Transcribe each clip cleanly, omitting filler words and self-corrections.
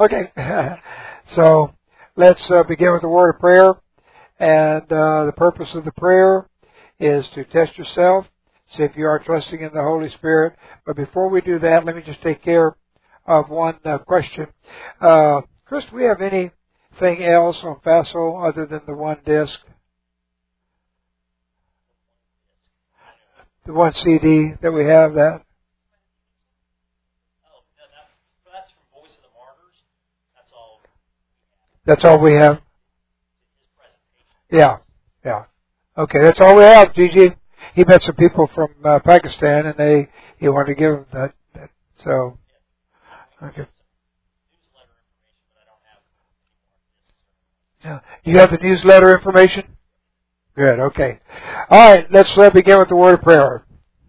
Okay. So let's begin with a word of prayer. And the purpose of the prayer is to test yourself, see if you are trusting in the Holy Spirit. But before we do that, let me just take care of one question. Chris, do we have anything else on FASO other than the one disc? The one CD that we have that? That's from Voice of the Martyrs. That's all. That's all we have? Yeah. Okay, that's all we have, Gigi. He met some people from Pakistan, and he wanted to give them that. So, okay. Yeah. You have the newsletter information? Good, okay. All right, let's begin with the word of prayer.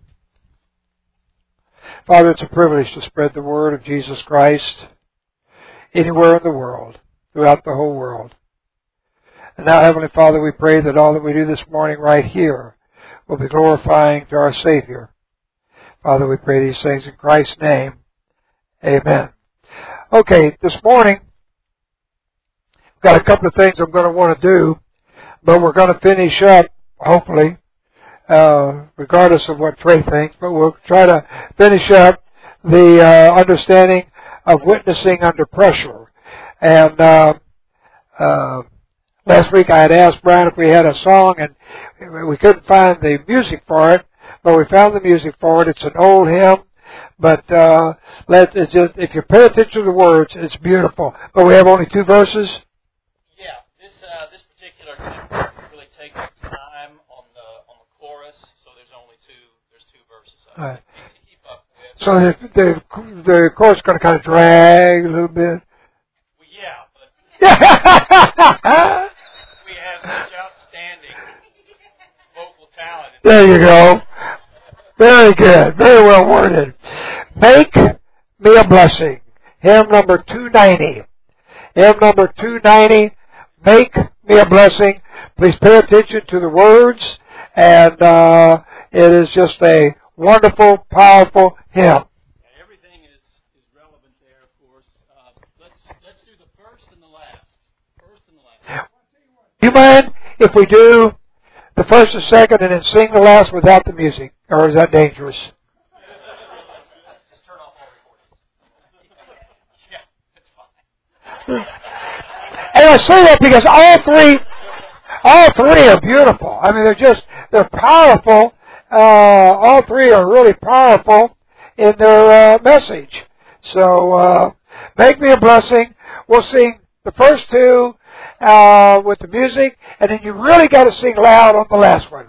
Father, it's a privilege to spread the word of Jesus Christ anywhere in the world, throughout the whole world. And now, Heavenly Father, we pray that all that we do this morning right here will be glorifying to our Savior. Father, we pray these things in Christ's name. Amen. Okay, this morning, we've got a couple of things I'm going to want to do, but we're going to finish up, hopefully, regardless of what Trey thinks, but we'll try to finish up the understanding of witnessing under pressure. And last week I had asked Brian if we had a song, and we couldn't find the music for it, but we found the music for it. It's an old hymn, but if you pay attention to the words, it's beautiful. But we have only 2 verses. Yeah, this particular hymn really takes its time on the chorus, so there's only 2 verses. All right. Keep up with. So the chorus is going to kind of drag a little bit. Well, yeah, but we have such outstanding vocal talent. There you go. Very good. Very well worded. Make me a blessing. Hymn number 290. Hymn number 290. Make me a blessing. Please pay attention to the words. And it is just a wonderful, powerful hymn. Everything is relevant there, of course. Let's do the first and the last. First and the last. You mind if we do the first and second and then sing the last without the music? Or is that dangerous? Just turn off all recordings. Yeah, that's fine. And I say that because all three are beautiful. I mean, they're powerful. All 3 are really powerful in their message. So, make me a blessing. We'll sing the first 2 with the music, and then you really got to sing loud on the last one.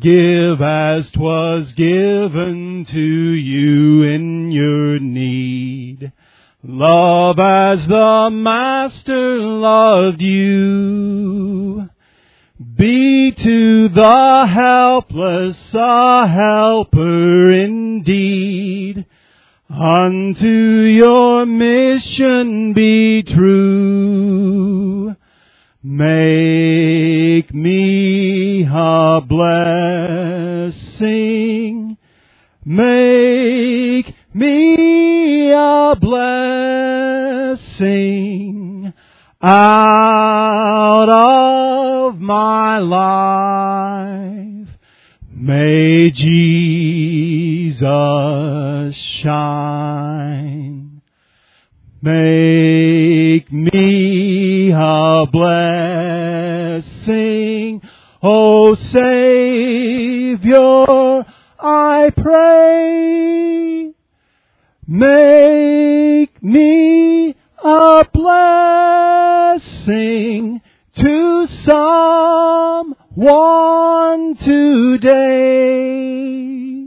Give as 'twas given to you in your need. Love as the Master loved you. Be to the helpless a helper indeed. Unto your mission be true. Make me a blessing. Make me a blessing out of my life. May Jesus shine. Make me a blessing, O Savior, I pray. Make me a blessing to someone today.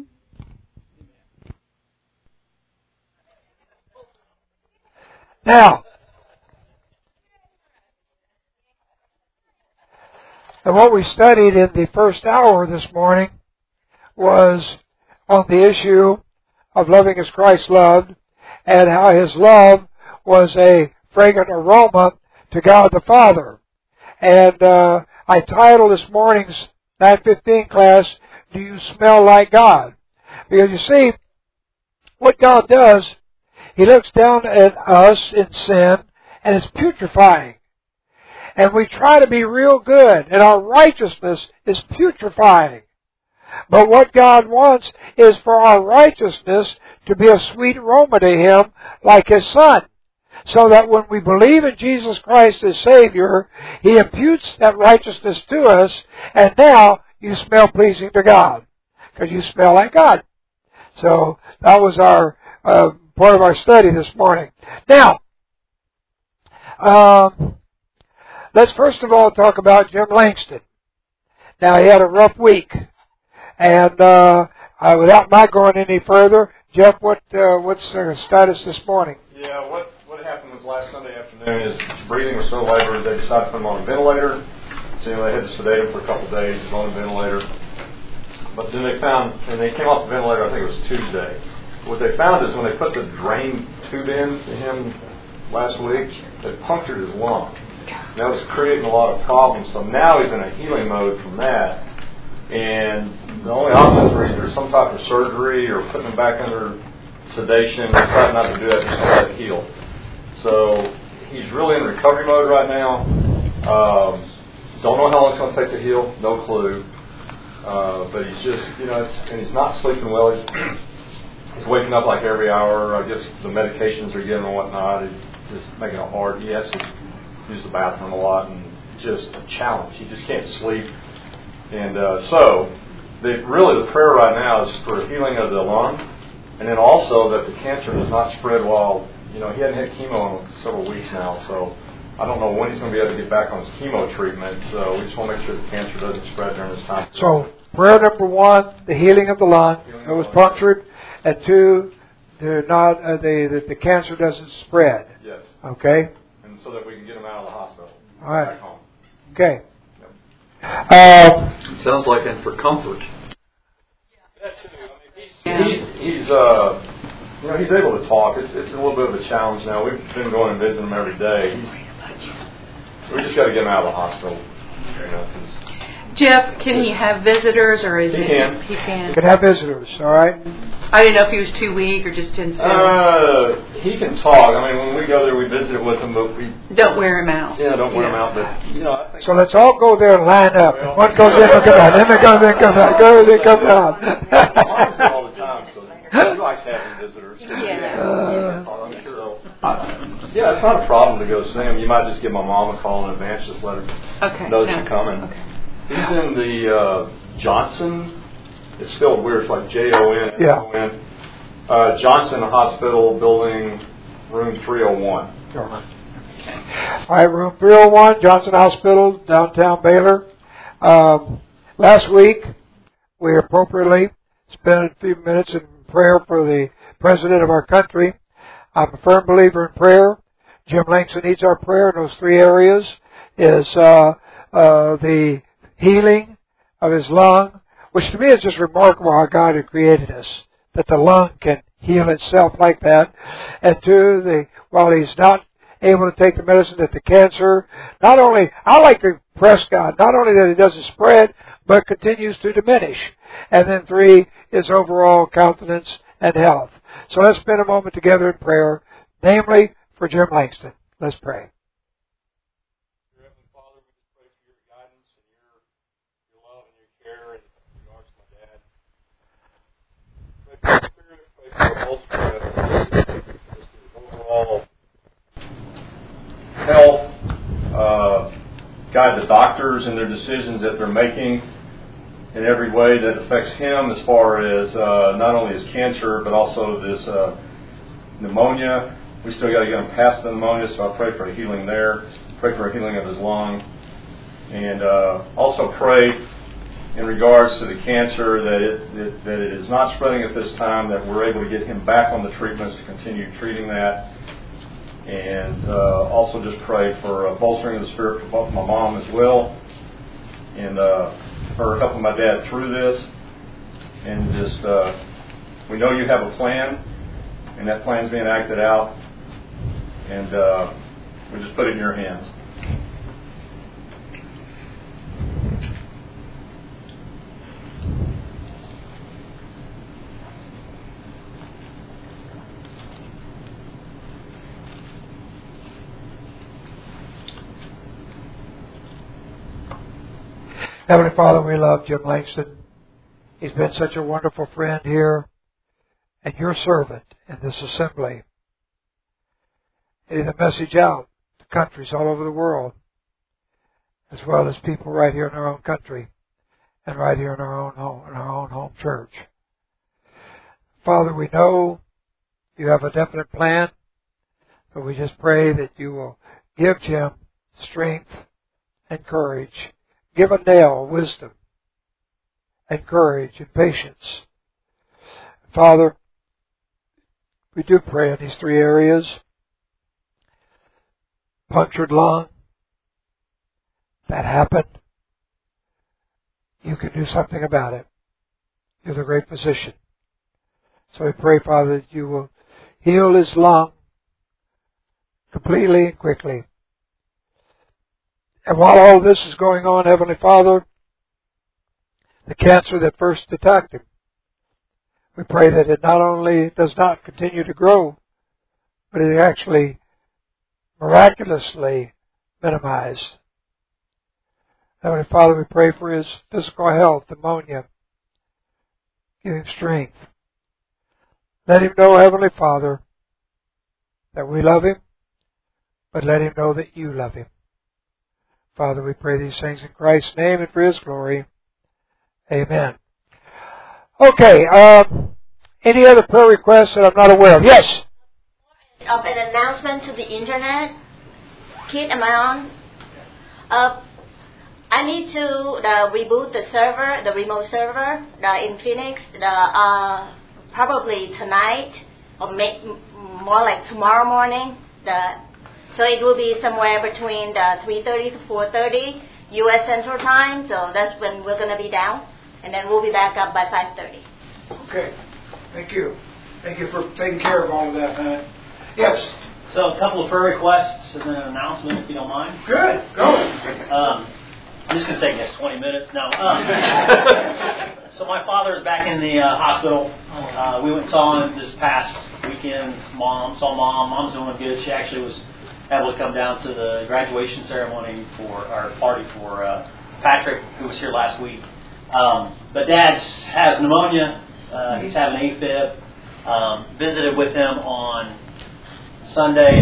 Now, and what we studied in the first hour this morning was on the issue of loving as Christ loved, and how His love was a fragrant aroma to God the Father. And I titled this morning's 9:15 class, Do You Smell Like God? Because you see, what God does, He looks down at us in sin, and it's putrefying. And we try to be real good, and our righteousness is putrefying. But what God wants is for our righteousness to be a sweet aroma to Him, like His Son. So that when we believe in Jesus Christ as Savior, He imputes that righteousness to us, and now you smell pleasing to God. Because you smell like God. So that was our part of our study this morning. Now, let's first of all talk about Jim Langston. Now, he had a rough week. And without my going any further, Jeff, what's the status this morning? Yeah, what happened was last Sunday afternoon, his breathing was so labored they decided to put him on a ventilator. So they had to sedate him for a couple of days. He was on a ventilator. But then they found, and they came off the ventilator, I think it was Tuesday. What they found is when they put the drain tube in to him last week, it punctured his lung. And that was creating a lot of problems. So now he's in a healing mode from that. And the only options were either some type of surgery or putting him back under sedation. Decided not to do that, just let it heal. So he's really in recovery mode right now. Don't know how long it's going to take to heal. No clue. But he's just, and he's not sleeping well. He's waking up like every hour. I guess the medications are getting and whatnot. It's just making it hard. He has to use the bathroom a lot and just a challenge. He just can't sleep. And so really the prayer right now is for healing of the lung, and then also that the cancer does not spread while, he hadn't had chemo in several weeks now, so I don't know when he's going to be able to get back on his chemo treatment, so we just want to make sure the cancer doesn't spread during this time. So, prayer number one, the healing of the lung that was punctured, and two, that the cancer doesn't spread. Yes. Okay? And so that we can get him out of the hospital. All right. Back home. Okay. It sounds like, and for comfort. He's able to talk. It's a little bit of a challenge now. We've been going and visiting him every day. We just got to get him out of the hospital. Jeff, can he have visitors, or is he it? can. He can. He can have visitors, all right? I didn't know if he was too weak or just didn't feel. He can talk. I mean, when we go there, we visit with him, but we don't wear him out. Yeah, don't wear him out. But I think so let's all go there and line up. Well, one goes in, one goes out. Then they come out. Go, then come out. all the time, so he likes having visitors. Yeah. I'm sure. Yeah, it's not a problem to go see him. You might just give my mom a call in advance, just let her know that you're coming. Okay. He's in the Johnson. It's spelled weird. It's like Jon. Yeah. Johnson Hospital Building, room 301. All right, room 301, Johnson Hospital, downtown Baylor. Last week, we appropriately spend a few minutes in prayer for the President of our country. I'm a firm believer in prayer. Jim Langston needs our prayer in those three areas. Is the healing of his lung, which to me is just remarkable how God had created us, that the lung can heal itself like that. And two, while he's not able to take the medicine, that the cancer, not only, I like to press God, not only that it doesn't spread, but continues to diminish. And then three is overall countenance and health. So let's spend a moment together in prayer, namely for Jim Langston. Let's pray. Dear Heavenly Father, we just pray for your guidance and your love and your care in regards to my dad. Pray for your spirit, pray for your bolster, just his overall health. Guide the doctors in their decisions that they're making in every way that affects him, as far as not only his cancer, but also this pneumonia. We still got to get him past the pneumonia, so I pray for a healing there. Pray for a healing of his lung. And also pray in regards to the cancer that it is not spreading at this time, that we're able to get him back on the treatments to continue treating that. And also just pray for bolstering of the spirit for both my mom as well, and for helping my dad through this. And just, we know you have a plan, and that plan's being acted out, and we just put it in your hands. Heavenly Father, we love Jim Langston. He's been such a wonderful friend here and your servant in this assembly. Getting the message out to countries all over the world, as well as people right here in our own country and right here in our own home church. Father, we know you have a definite plan, but we just pray that you will give Jim strength and courage. Give a nail wisdom and courage and patience. Father, we do pray in these three areas. Punctured lung, that happened. You can do something about it. You're the great physician. So we pray, Father, that you will heal his lung completely and quickly. And while all this is going on, Heavenly Father, the cancer that first attacked him, we pray that it not only does not continue to grow, but it actually miraculously minimized. Heavenly Father, we pray for his physical health, pneumonia. Give him strength. Let him know, Heavenly Father, that we love him, but let him know that you love him. Father, we pray these things in Christ's name and for his glory. Amen. Okay, any other prayer requests that I'm not aware of? Yes? Of an announcement to the internet. Kid, am I on? I need to reboot the server, the remote server in Phoenix, probably tonight or more like tomorrow morning. So it will be somewhere between 3:30 to 4:30 U.S. Central Time. So that's when we're going to be down, and then we'll be back up by 5:30. Okay. Thank you. Thank you for taking care of all of that, man. Yes. So a couple of prayer requests and then an announcement, if you don't mind. Good. Go. I'm just going to take the next 20 minutes. No. So my father is back in the hospital. We went and saw him this past weekend. Mom's doing good. She actually was able to come down to the graduation ceremony for our party for Patrick, who was here last week. But Dad has pneumonia. He's having AFib. Visited with him on Sunday.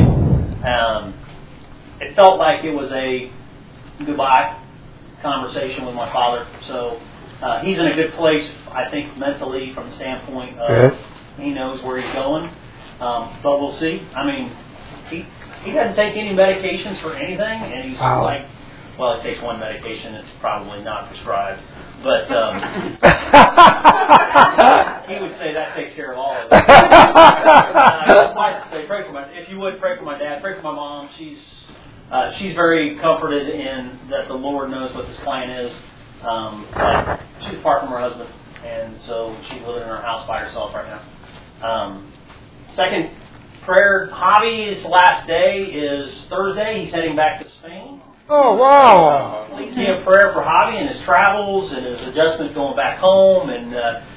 It felt like it was a goodbye conversation with my father. So he's in a good place, I think, mentally, from the standpoint of he knows where he's going. But we'll see. I mean, he doesn't take any medications for anything, and he's like Well, it takes one medication. It's probably not prescribed. But he would say that takes care of all of it. Suffice to say, pray for if you would, pray for my dad, pray for my mom. She's very comforted in that the Lord knows what this plan is. But she's apart from her husband, and so she's living in her house by herself right now. Second prayer, Javi's last day is Thursday. He's heading back to Spain. Oh, wow. Please be in prayer for Javi and his travels and his adjustment going back home and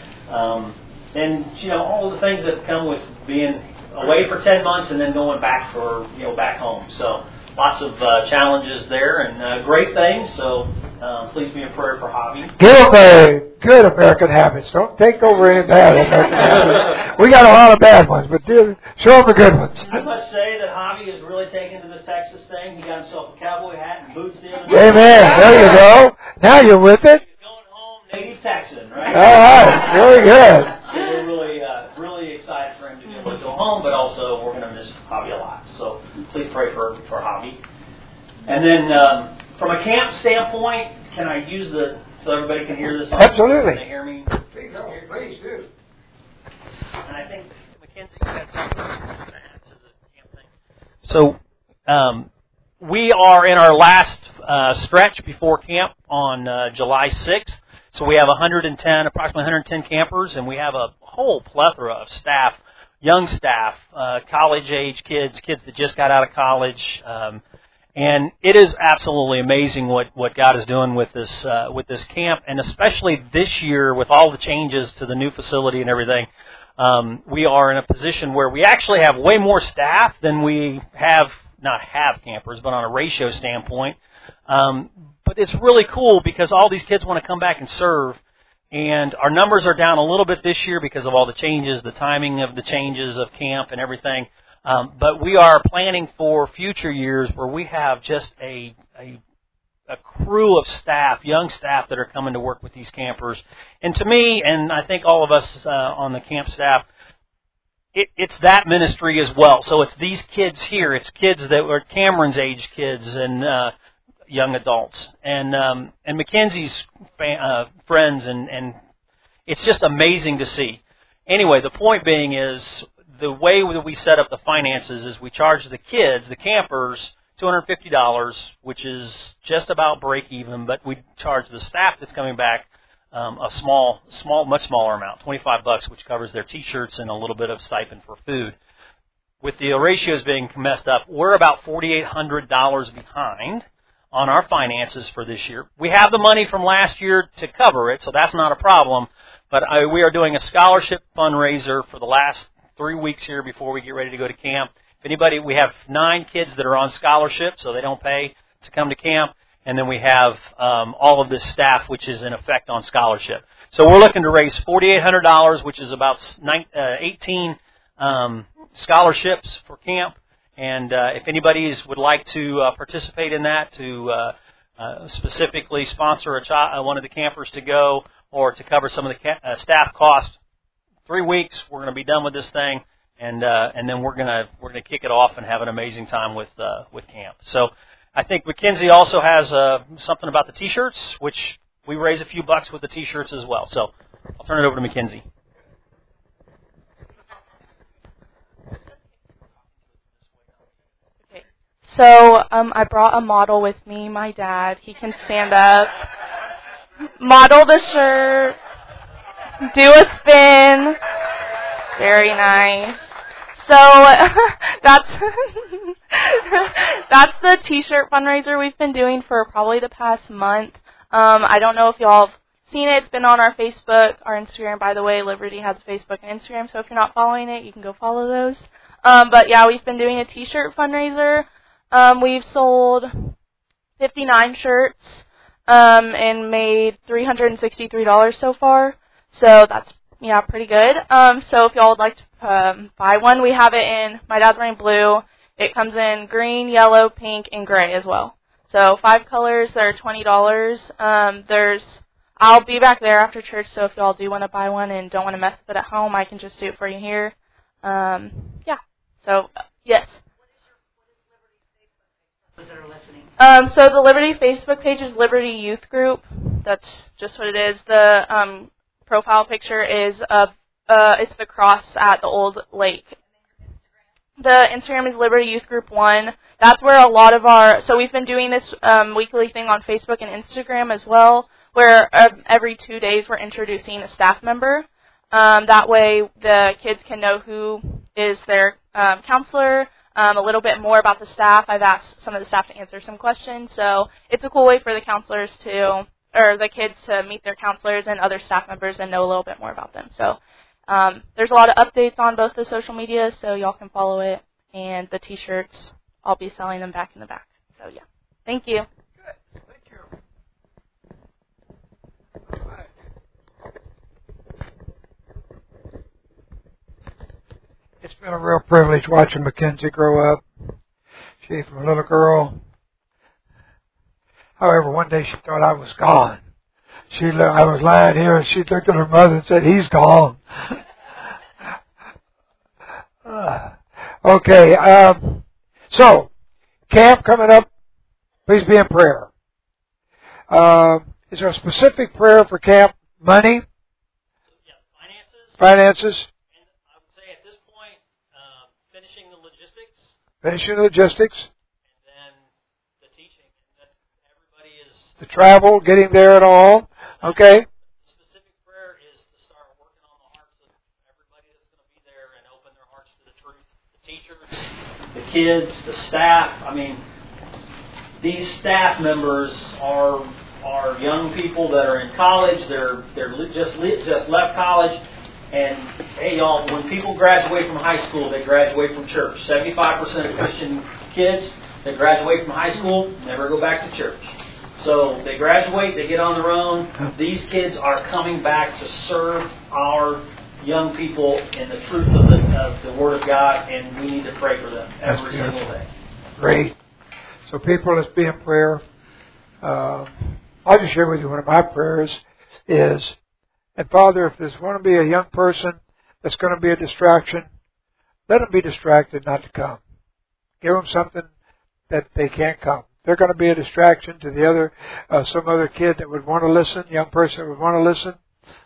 all the things that come with being away for 10 months and then going back back home. So lots of challenges there and great things. So please be in prayer for Javi. Give them good American habits. Don't take over any bad American habits. We got a lot of bad ones, but show them the good ones. I must say that Javi is really taken to this Texas thing. He got himself a cowboy hat and boots the other day. Amen. There you go. Now you're with it. He's going home native Texan, right? All right. Very good. So we're really excited for him to be able to go home, but also we're going to miss Javi a lot. So please pray for Javi. And then from a camp standpoint, can I use so everybody can hear this? Absolutely. Can they hear me? Please do. And I think Mackenzie had something to add to the camp thing. So we are in our last stretch before camp on July 6th. So we have approximately 110 campers, and we have a whole plethora of staff, young staff, college-age kids that just got out of college. And it is absolutely amazing what God is doing with this camp, and especially this year with all the changes to the new facility and everything. We are in a position where we actually have way more staff than we not have campers, but on a ratio standpoint. But it's really cool because all these kids want to come back and serve, and our numbers are down a little bit this year because of all the changes, the timing of the changes of camp and everything. But we are planning for future years where we have just a crew of staff, young staff that are coming to work with these campers. And to me, and I think all of us on the camp staff, it's that ministry as well. So it's these kids here. It's kids that were Cameron's age kids and young adults. And Mackenzie's friends. And it's just amazing to see. Anyway, the point being is, the way that we set up the finances is we charge the kids, the campers, $250, which is just about break even, but we charge the staff that's coming back a much smaller amount, $25, which covers their T-shirts and a little bit of stipend for food. With the ratios being messed up, we're about $4,800 behind on our finances for this year. We have the money from last year to cover it, so that's not a problem, but we are doing a scholarship fundraiser for the last 3 weeks here before we get ready to go to camp. If anybody, we have 9 kids that are on scholarship, so they don't pay to come to camp. And then we have all of this staff, which is in effect on scholarship. So we're looking to raise $4,800, which is about 18 scholarships for camp. And if anybody would like to participate in that, to specifically sponsor one of the campers to go, or to cover some of the staff costs, 3 weeks, we're going to be done with this thing, and then we're going to kick it off and have an amazing time with camp. So I think Mackenzie also has something about the T-shirts, which we raise a few bucks with the T-shirts as well. So I'll turn it over to Mackenzie. Okay. So I brought a model with me, my dad. He can stand up, model the shirt, do a spin. Very nice. So that's the T-shirt fundraiser we've been doing for probably the past month. I don't know if y'all have seen it. It's been on our Facebook, our Instagram. By the way, Liberty has a Facebook and Instagram, so if you're not following it, you can go follow those. But yeah, we've been doing a T-shirt fundraiser. We've sold 59 shirts and made $363 so far. So that's, pretty good. So if y'all would like to buy one, we have it in, my dad's wearing blue. It comes in green, yellow, pink, and gray as well. So 5 colors that are $20. I'll be back there after church, so if y'all do want to buy one and don't want to mess with it at home, I can just do it for you here. So, yes. What is Liberty's Facebook page for those that are listening? So the Liberty Facebook page is Liberty Youth Group. That's just what it is. The profile picture is of it's the cross at the old lake. The Instagram is Liberty Youth Group 1. That's where a lot of so we've been doing this weekly thing on Facebook and Instagram as well, where every 2 days we're introducing a staff member. That way the kids can know who is their counselor, a little bit more about the staff. I've asked some of the staff to answer some questions, so it's a cool way for the counselors or the kids to meet their counselors and other staff members and know a little bit more about them. So there's a lot of updates on both the social media, so y'all can follow it. And the T-shirts, I'll be selling them back in the back. So yeah, thank you. Good. Thank you. All right. It's been a real privilege watching Mackenzie grow up. She from a little girl. However, one day she thought I was gone. I was lying here, and she looked at her mother and said, "He's gone." Okay. So, camp coming up. Please be in prayer. Is there a specific prayer for camp? Money? Yeah, finances. Finances? And I would say at this point, finishing the logistics. Finishing the logistics. And then the teaching. That everybody is. The travel, getting there and all. Okay. The specific prayer is to start working on the hearts of everybody that's going to be there and open their hearts to the truth. The teachers, the kids, the staff. I mean, these staff members are young people that are in college. They're just left college. And hey, y'all, when people graduate from high school, they graduate from church. 75% of Christian kids that graduate from high school never go back to church. So they graduate, they get on their own. These kids are coming back to serve our young people in the truth of the Word of God, and we need to pray for them every single day. Great. So people, let's be in prayer. I'll just share with you one of my prayers is, and Father, if there's going to be a young person that's going to be a distraction, let them be distracted not to come. Give them something that they can't come. They're going to be a distraction to the other, some other kid that would want to listen, young person that would want to listen,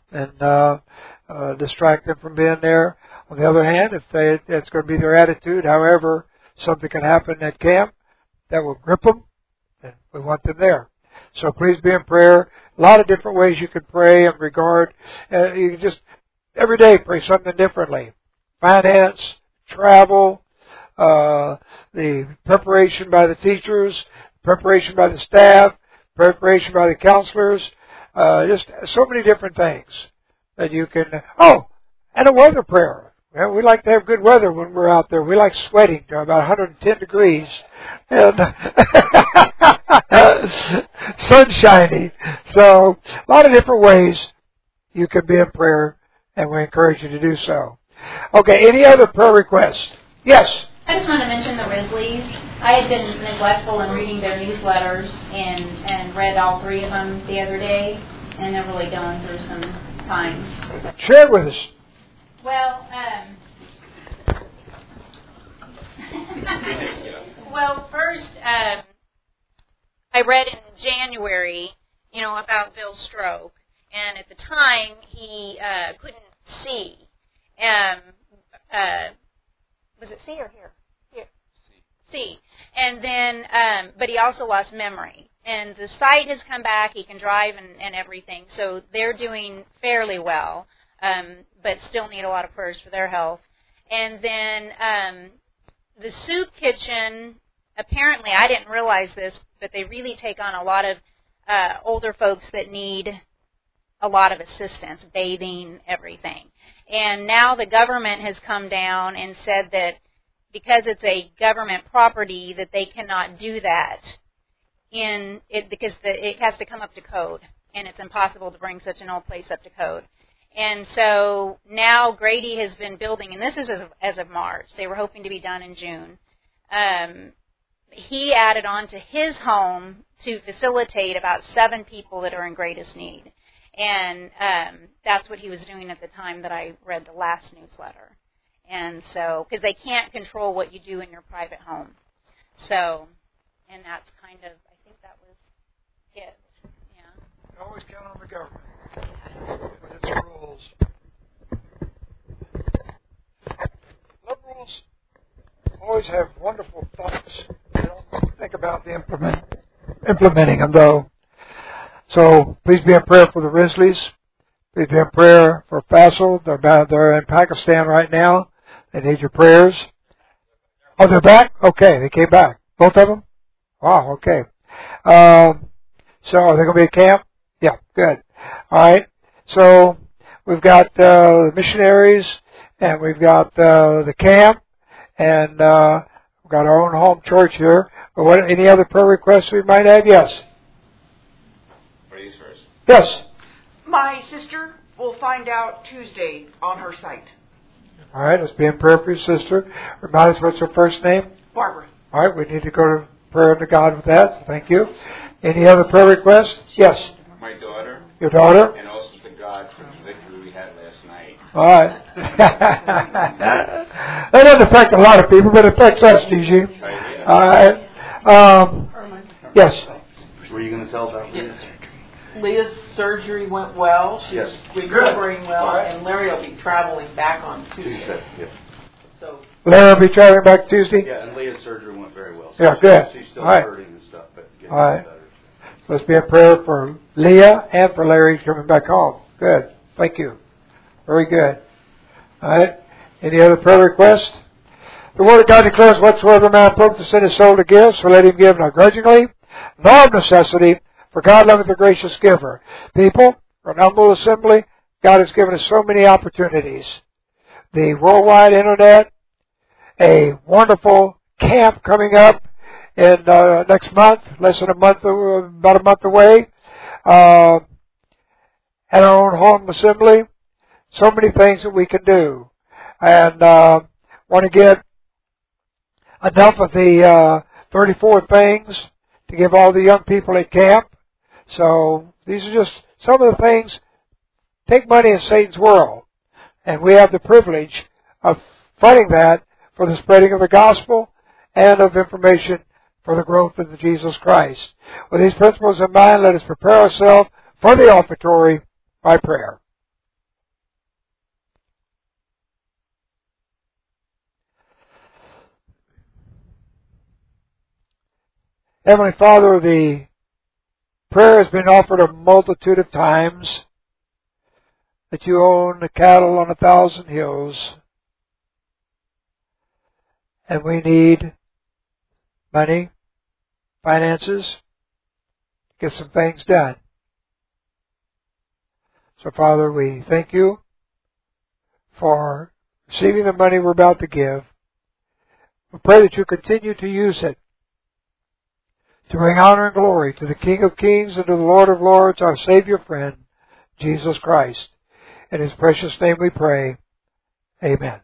and distract them from being there. On the other hand, if that's going to be their attitude, however, something can happen at camp that will grip them, and we want them there. So please be in prayer. A lot of different ways you can pray in regard. You can just every day pray something differently. Finance, travel, the preparation by the teachers, preparation by the staff, preparation by the counselors, just so many different things that you can. Oh, and a weather prayer. Well, we like to have good weather when we're out there. We like sweating to about 110 degrees and sunshiny. So a lot of different ways you can be in prayer, and we encourage you to do so. Okay, any other prayer requests? Yes. I just want to mention the Risleys. I had been neglectful in reading their newsletters and read all 3 of them the other day, and they're really going through some times. Share it with us. Well, first, I read in January, about Bill's stroke, and at the time he couldn't see. Was it see or hear? Here. See. And then, but he also lost memory. And the sight has come back. He can drive and everything. So they're doing fairly well, but still need a lot of prayers for their health. And then the soup kitchen, apparently, I didn't realize this, but they really take on a lot of older folks that need a lot of assistance, bathing, everything. And now the government has come down and said that because it's a government property that they cannot do that because it has to come up to code, and it's impossible to bring such an old place up to code. And so now Grady has been building, and this is as of March. They were hoping to be done in June. He added on to his home to facilitate about 7 people that are in greatest need. And that's what he was doing at the time that I read the last newsletter. And so, because they can't control what you do in your private home. So, and that's kind of, I think that was it. Yeah. You always count on the government with its rules. Liberals always have wonderful thoughts. They don't think about the implementing them, though. So please be in prayer for the Risleys. Please be in prayer for Faisal. They're in Pakistan right now. They need your prayers. Oh, they're back? Okay, they came back. Both of them? Wow, okay. So are they going to be at camp? Yeah, good. All right. So we've got the missionaries, and we've got the camp, and we've got our own home church here. But any other prayer requests we might have? Yes. Ladies first. Yes. My sister will find out Tuesday on her site. All right, let's be in prayer for your sister. Remind us what's her first name? Barbara. All right, we need to go to prayer to God with that, so thank you. Any other prayer requests? Yes. My daughter. Your daughter? And also to God for the victory we had last night. All right. That doesn't affect a lot of people, but it affects us, DG. All right. Yes. Were you going to tell about Leah? Leah's surgery went well. She's recovering well, right. and Larry will be traveling back on Tuesday. Yep. So Larry will be traveling back Tuesday? Yeah, and Leah's surgery went very well. Yeah, good. She's still All right. hurting and stuff, but getting All right. better. So let's be in prayer for Leah and for Larry coming back home. Good. Thank you. Very good. All right. Any other prayer requests? The Word of God declares, whatsoever man proveth to send his soul to give, so let him give not grudgingly, nor of necessity, for God loveth the gracious giver. People, for an humble assembly, God has given us so many opportunities. The worldwide internet, a wonderful camp coming up in next month, less than a month, about a month away, at our own home assembly. So many things that we can do. And want to get enough of the 34 things to give all the young people at camp. So these are just some of the things. Take money in Satan's world. And we have the privilege of funding that for the spreading of the gospel and of information for the growth of Jesus Christ. With these principles in mind, let us prepare ourselves for the offertory by prayer. Heavenly Father, the prayer has been offered a multitude of times that you own the cattle on 1,000 hills, and we need money, finances, to get some things done. So, Father, we thank you for receiving the money we're about to give. We pray that you continue to use it to bring honor and glory to the King of Kings and to the Lord of Lords, our Savior friend, Jesus Christ. In His precious name we pray. Amen.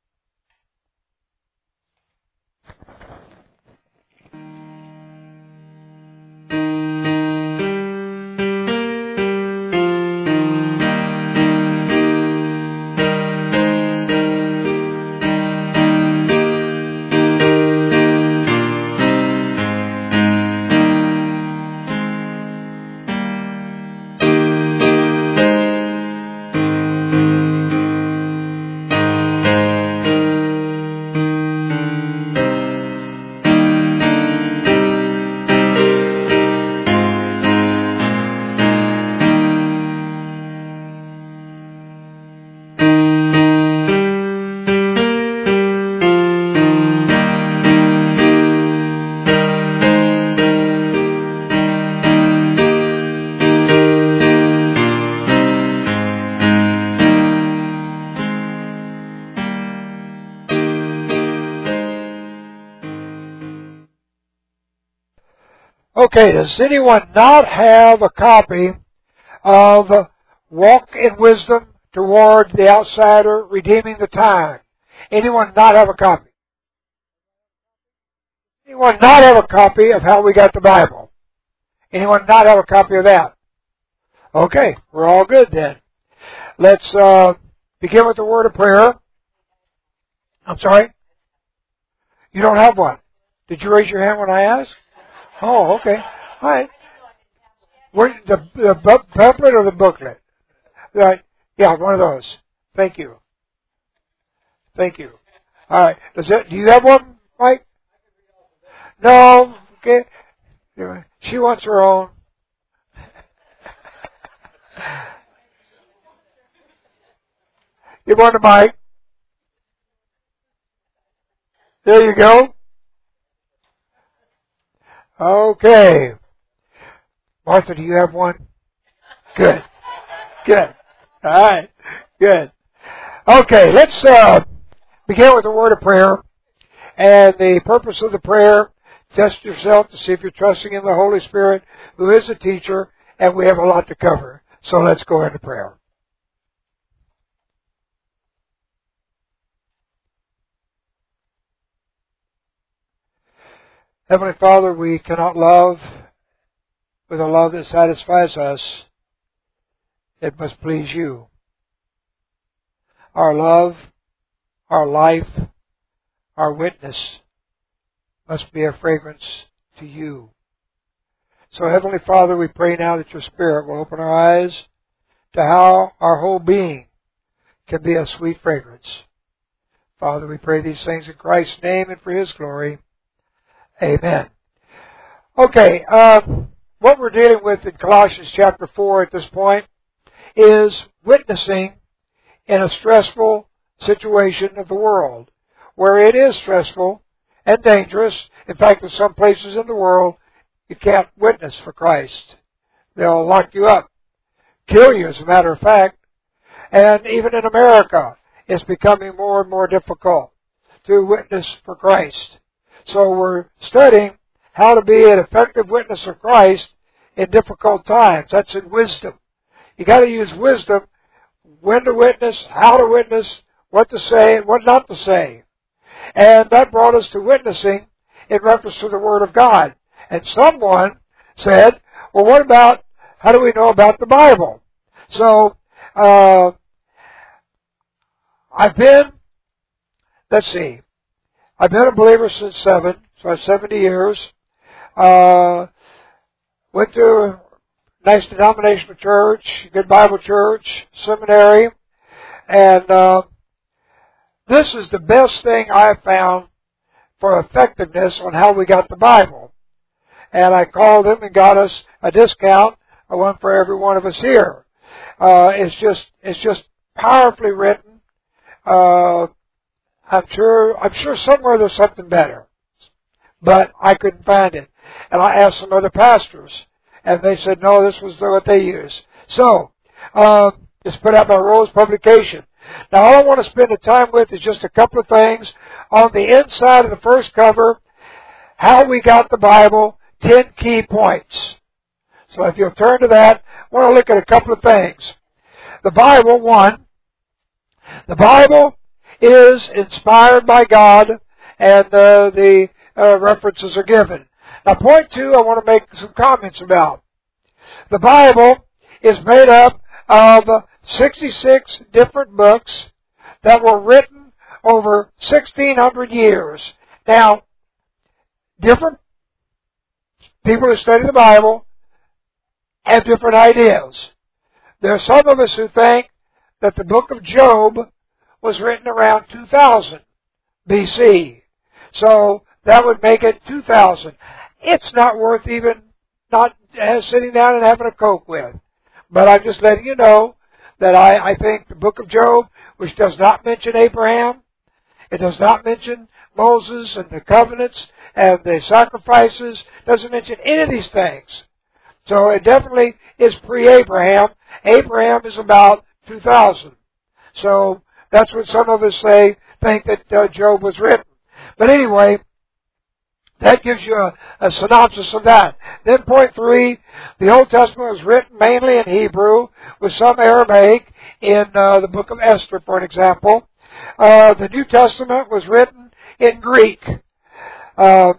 Okay, does anyone not have a copy of Walk in Wisdom Toward the Outsider, Redeeming the Time? Anyone not have a copy? Anyone not have a copy of How We Got the Bible? Anyone not have a copy of that? Okay, we're all good then. Let's begin with the word of prayer. I'm sorry? You don't have one. Did you raise your hand when I asked? Oh, okay. All right. Where, the pamphlet or the booklet? Right. Yeah, one of those. Thank you. Thank you. All right. Do you have one, Mike? No. Okay. She wants her own. Give one to Mike. There you go. Okay. Martha, do you have one? Good. Good. All right. Good. Okay, let's begin with a word of prayer. And the purpose of the prayer, test yourself to see if you're trusting in the Holy Spirit, who is a teacher, and we have a lot to cover. So let's go into prayer. Heavenly Father, we cannot love with a love that satisfies us. It must please you. Our love, our life, our witness must be a fragrance to you. So Heavenly Father, we pray now that your Spirit will open our eyes to how our whole being can be a sweet fragrance. Father, we pray these things in Christ's name and for His glory. Amen. Okay, what we're dealing with in Colossians chapter 4 at this point is witnessing in a stressful situation of the world, where it is stressful and dangerous. In fact, in some places in the world, you can't witness for Christ. They'll lock you up, kill you, as a matter of fact. And even in America, it's becoming more and more difficult to witness for Christ. So we're studying how to be an effective witness of Christ in difficult times. That's in wisdom. You got to use wisdom, when to witness, how to witness, what to say, and what not to say. And that brought us to witnessing in reference to the Word of God. And someone said, well, what about, how do we know about the Bible? So, I've been a believer since 7, so that's 70 years. Went to a nice denominational church, good Bible church, seminary, and this is the best thing I've found for effectiveness on how we got the Bible. And I called them and got us a discount, one for every one of us here. It's just powerfully written. I'm sure somewhere there's something better, but I couldn't find it. And I asked some other pastors, and they said, no, this was what they used. So, it's put out by Rose Publication. Now, all I want to spend the time with is just a couple of things. On the inside of the first cover, how we got the Bible, 10 key points. So if you'll turn to that, I want to look at a couple of things. The Bible, 1. The Bible is inspired by God, and the references are given. Now, point 2, I want to make some comments about. The Bible is made up of 66 different books that were written over 1,600 years. Now, different people who study the Bible have different ideas. There are some of us who think that the book of Job was written around 2000 BC. So that would make it 2000. It's not worth even not sitting down and having a Coke with. But I'm just letting you know that I think the book of Job, which does not mention Abraham, it does not mention Moses and the covenants and the sacrifices, doesn't mention any of these things. So it definitely is pre-Abraham. Abraham is about 2000. So that's what some of us think that Job was written. But anyway, that gives you a synopsis of that. Then point 3, the Old Testament was written mainly in Hebrew with some Aramaic in the book of Esther, for an example. The New Testament was written in Greek. When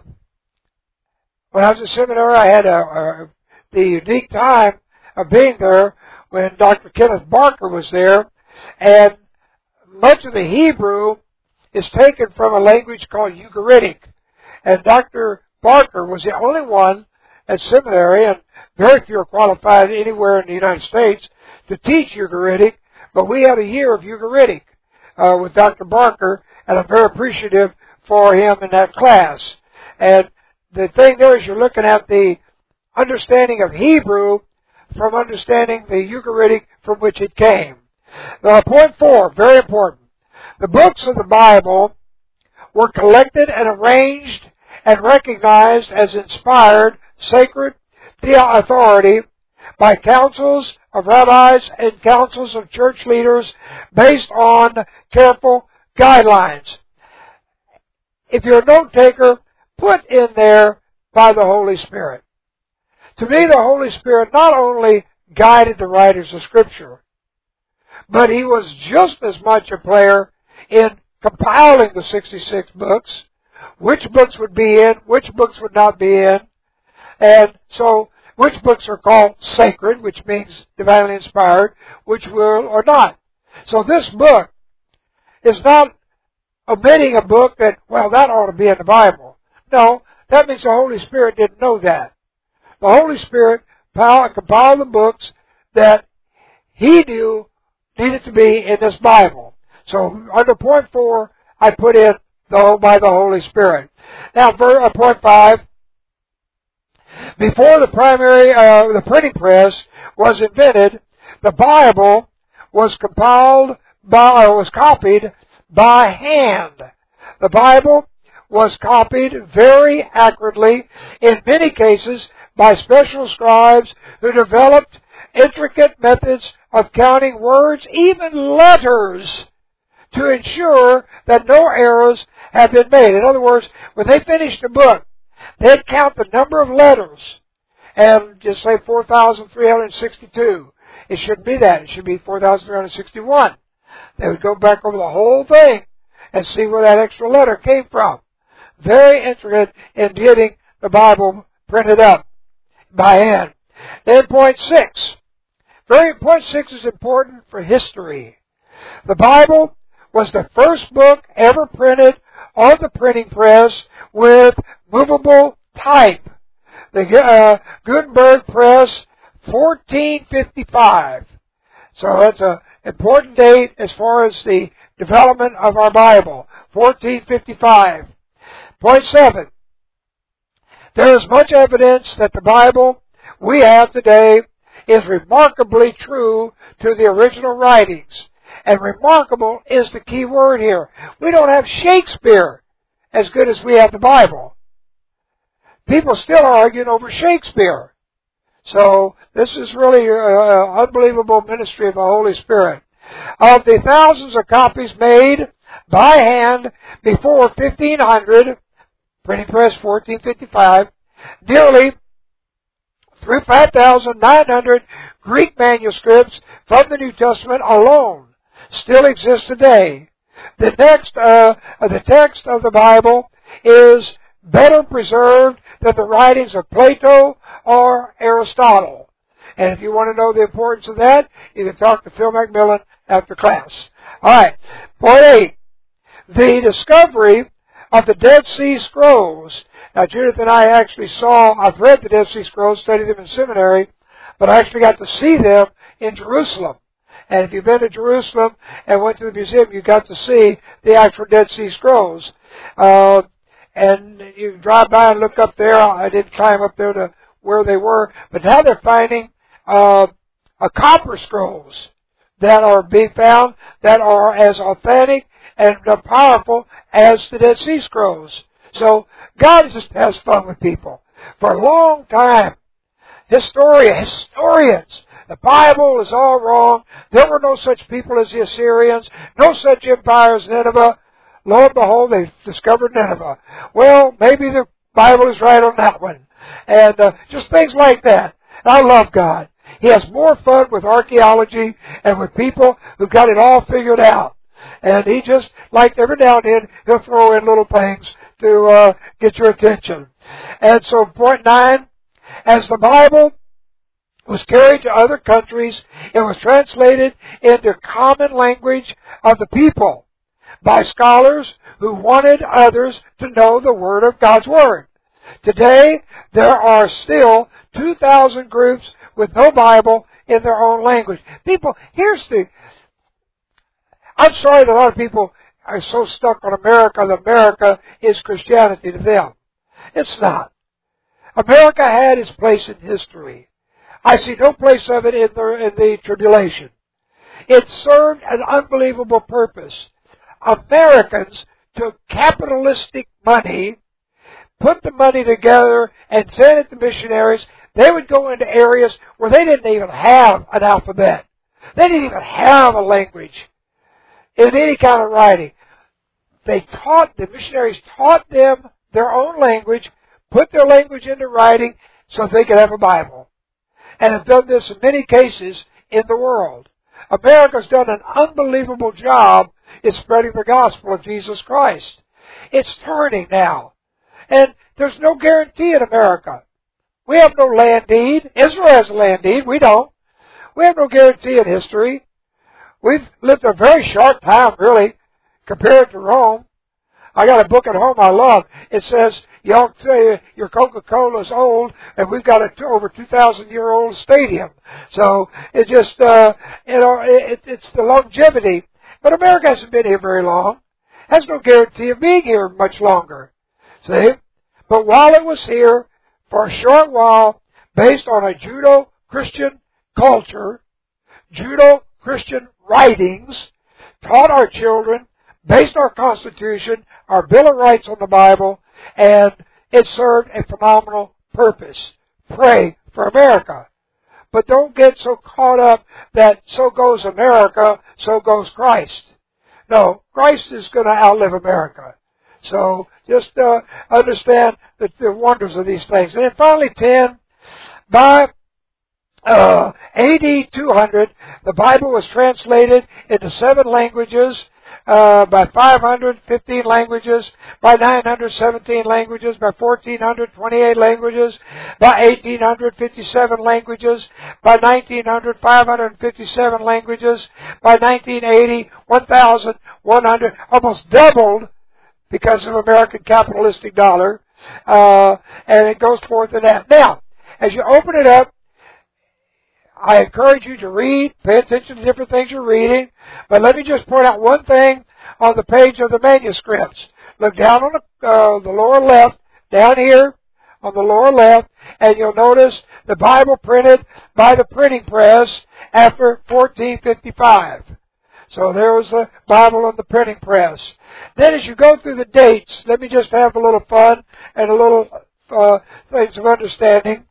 I was in seminary, I had the unique time of being there when Dr. Kenneth Barker was there, and much of the Hebrew is taken from a language called Ugaritic. And Dr. Barker was the only one at seminary, and very few are qualified anywhere in the United States to teach Ugaritic, but we had a year of Ugaritic with Dr. Barker, and I'm very appreciative for him in that class. And the thing there is you're looking at the understanding of Hebrew from understanding the Ugaritic from which it came. Point 4, very important. The books of the Bible were collected and arranged and recognized as inspired, sacred authority by councils of rabbis and councils of church leaders based on careful guidelines. If you're a note taker, put in there by the Holy Spirit. To me, the Holy Spirit not only guided the writers of Scripture, but He was just as much a player in compiling the 66 books, which books would be in, which books would not be in, and so which books are called sacred, which means divinely inspired, which will or not. So this book is not omitting a book that, well, that ought to be in the Bible. No, that means the Holy Spirit didn't know that. The Holy Spirit compiled the books that He knew needed to be in this Bible. So under point 4, I put in by the Holy Spirit. Now, for point 5, before the printing press was invented, the Bible was copied by hand. The Bible was copied very accurately, in many cases by special scribes who developed intricate methods of counting words, even letters, to ensure that no errors had been made. In other words, when they finished a book, they'd count the number of letters and just say 4,362. It shouldn't be that. It should be 4,361. They would go back over the whole thing and see where that extra letter came from. Very intricate in getting the Bible printed up by hand. Then point 6. Point 6 is important for history. The Bible was the first book ever printed on the printing press with movable type. The Gutenberg Press, 1455. So that's an important date as far as the development of our Bible, 1455. Point 7. There is much evidence that the Bible we have today is remarkably true to the original writings. And remarkable is the key word here. We don't have Shakespeare as good as we have the Bible. People still are arguing over Shakespeare. So this is really an unbelievable ministry of the Holy Spirit. Of the thousands of copies made by hand before 1500, printing press 1455, nearly 5,900 Greek manuscripts from the New Testament alone still exist today. The text of the Bible is better preserved than the writings of Plato or Aristotle. And if you want to know the importance of that, you can talk to Phil McMillan after class. All right. Point 8. The discovery of the Dead Sea Scrolls. Now, Judith and I actually I've read the Dead Sea Scrolls, studied them in seminary, but I actually got to see them in Jerusalem. And if you've been to Jerusalem and went to the museum, you got to see the actual Dead Sea Scrolls. And you drive by and look up there. I didn't climb up there to where they were, but now they're finding copper scrolls that are being found that are as authentic and powerful as the Dead Sea Scrolls. So God just has fun with people. For a long time, historians, the Bible is all wrong. There were no such people as the Assyrians, no such empire as Nineveh. Lo and behold, they discovered Nineveh. Well, maybe the Bible is right on that one. And just things like that. And I love God. He has more fun with archaeology and with people who got it all figured out. And He just, like every now and then, He'll throw in little things to get your attention. And so point 9, as the Bible was carried to other countries, it was translated into common language of the people by scholars who wanted others to know the Word of God's Word. Today, there are still 2,000 groups with no Bible in their own language. People, I'm sorry that a lot of people are so stuck on America that America is Christianity to them. It's not. America had its place in history. I see no place of it in the tribulation. It served an unbelievable purpose. Americans took capitalistic money, put the money together, and sent it to missionaries. They would go into areas where they didn't even have an alphabet. They didn't even have a language in any kind of writing. The missionaries taught them their own language, put their language into writing so they could have a Bible. And have done this in many cases in the world. America's done an unbelievable job in spreading the gospel of Jesus Christ. It's turning now. And there's no guarantee in America. We have no land deed. Israel has a land deed. We don't. We have no guarantee in history. We've lived a very short time, really, compared to Rome. I got a book at home I love. It says, y'all say your Coca-Cola's old, and we've got a over 2,000-year-old stadium. So it just, it's the longevity. But America hasn't been here very long. Has no guarantee of being here much longer. See? But while it was here, for a short while, based on a Judeo-Christian culture, Judeo-Christian writings, taught our children, based our Constitution, our Bill of Rights on the Bible, and it served a phenomenal purpose. Pray for America. But don't get so caught up that so goes America, so goes Christ. No, Christ is going to outlive America. So just understand the wonders of these things. And then finally, 10, by AD 200, the Bible was translated into 7 languages, by 500, 15 languages, by 900, 17 languages, by 1400, 28 languages, by 1800, 57 languages, by 1900, 557 languages, by 1980, 1,100, almost doubled because of American capitalistic dollar, and it goes forth in that. Now, as you open it up, I encourage you to read, pay attention to different things you're reading, but let me just point out one thing on the page of the manuscripts. Look down on the lower left, down here on the lower left, and you'll notice the Bible printed by the printing press after 1455. So there was the Bible on the printing press. Then as you go through the dates, let me just have a little fun and a little things of understanding.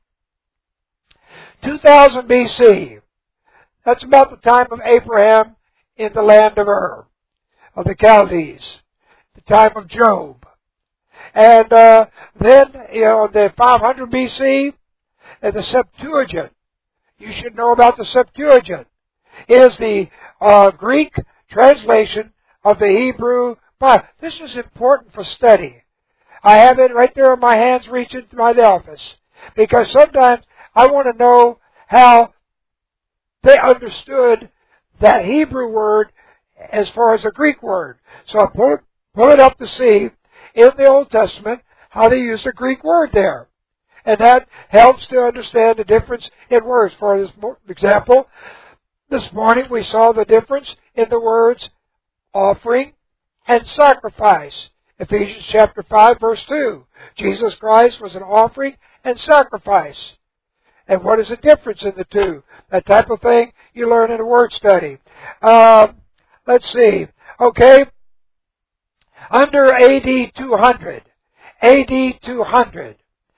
2000 BC. That's about the time of Abraham in the land of Ur, of the Chaldees, the time of Job. And then, the 500 BC, and the Septuagint. You should know about the Septuagint. It is the Greek translation of the Hebrew Bible. This is important for study. I have it right there in my hands reaching to my office. Because sometimes I want to know how they understood that Hebrew word as far as a Greek word. So I pull it up to see in the Old Testament how they use the Greek word there. And that helps to understand the difference in words. For example, this morning we saw the difference in the words offering and sacrifice. Ephesians chapter 5 verse 2. Jesus Christ was an offering and sacrifice. And what is the difference in the two? That type of thing you learn in a word study. Let's see. Okay. Under AD 200. AD 200.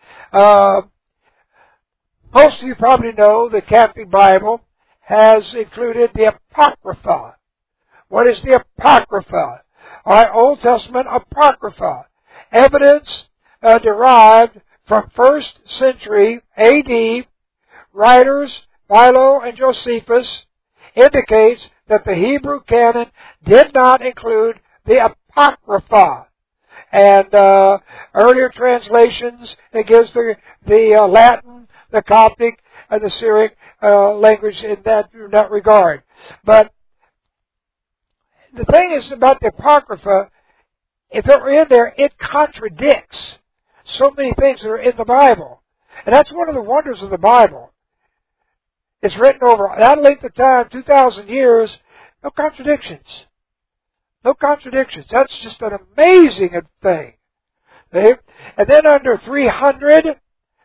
Most of you probably know the Catholic Bible has included the Apocrypha. What is the Apocrypha? Our Old Testament Apocrypha. Evidence derived from 1st century AD writers, Philo and Josephus, indicates that the Hebrew canon did not include the Apocrypha. And earlier translations, it gives the Latin, the Coptic, and the Syriac language in that regard. But the thing is about the Apocrypha, if it were in there, it contradicts so many things that are in the Bible. And that's one of the wonders of the Bible. It's written over that length of time, 2,000 years, no contradictions. No contradictions. That's just an amazing thing. See? And then under 300,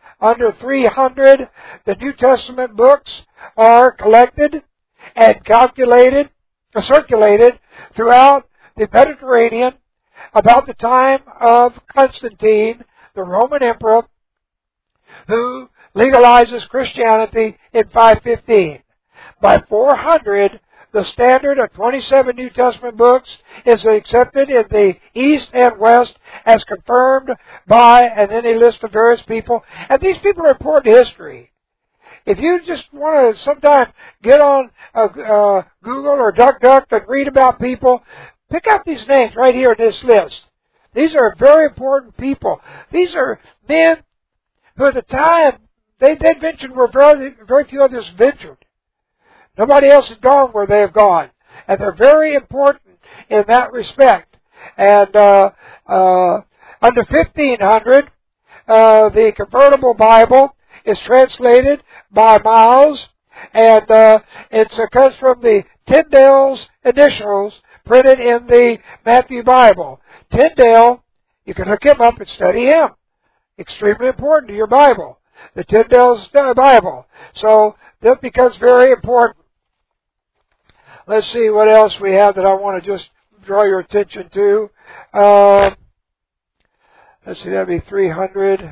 the New Testament books are collected and calculated, circulated throughout the Mediterranean about the time of Constantine, the Roman emperor, who legalizes Christianity in 515. By 400, the standard of 27 New Testament books is accepted in the East and West as confirmed by, and then a list of various people. And these people are important to history. If you just want to sometime get on Google or DuckDuck and read about people, pick out these names right here in this list. These are very important people. These are men who at the time, they ventured where very few others ventured. Nobody else has gone where they have gone. And they're very important in that respect. And under 1500, the convertible Bible is translated by Miles, and it comes from the Tyndale's initials printed in the Matthew Bible. Tyndale, you can look him up and study him. Extremely important to your Bible. The Tyndale's Bible. So that becomes very important. Let's see what else we have that I want to just draw your attention to. Let's see, that'd be 300.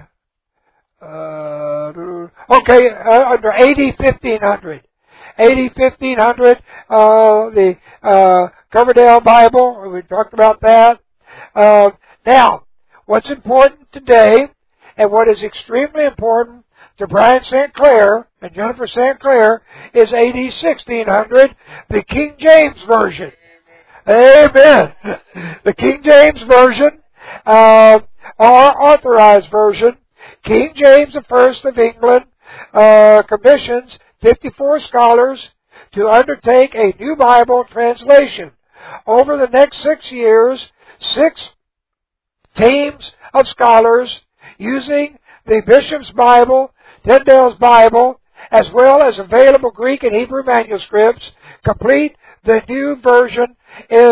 Under AD 1500. AD 1500, the Coverdale Bible, we talked about that. Now, what's important today, and what is extremely important to Brian St. Clair and Jennifer St. Clair, is AD 1600, the King James Version. Amen. The King James Version, our authorized version. King James I of England commissions 54 scholars to undertake a new Bible translation. Over the next 6 years, 6 teams of scholars using the Bishop's Bible, Tyndale's Bible, as well as available Greek and Hebrew manuscripts, complete the new version in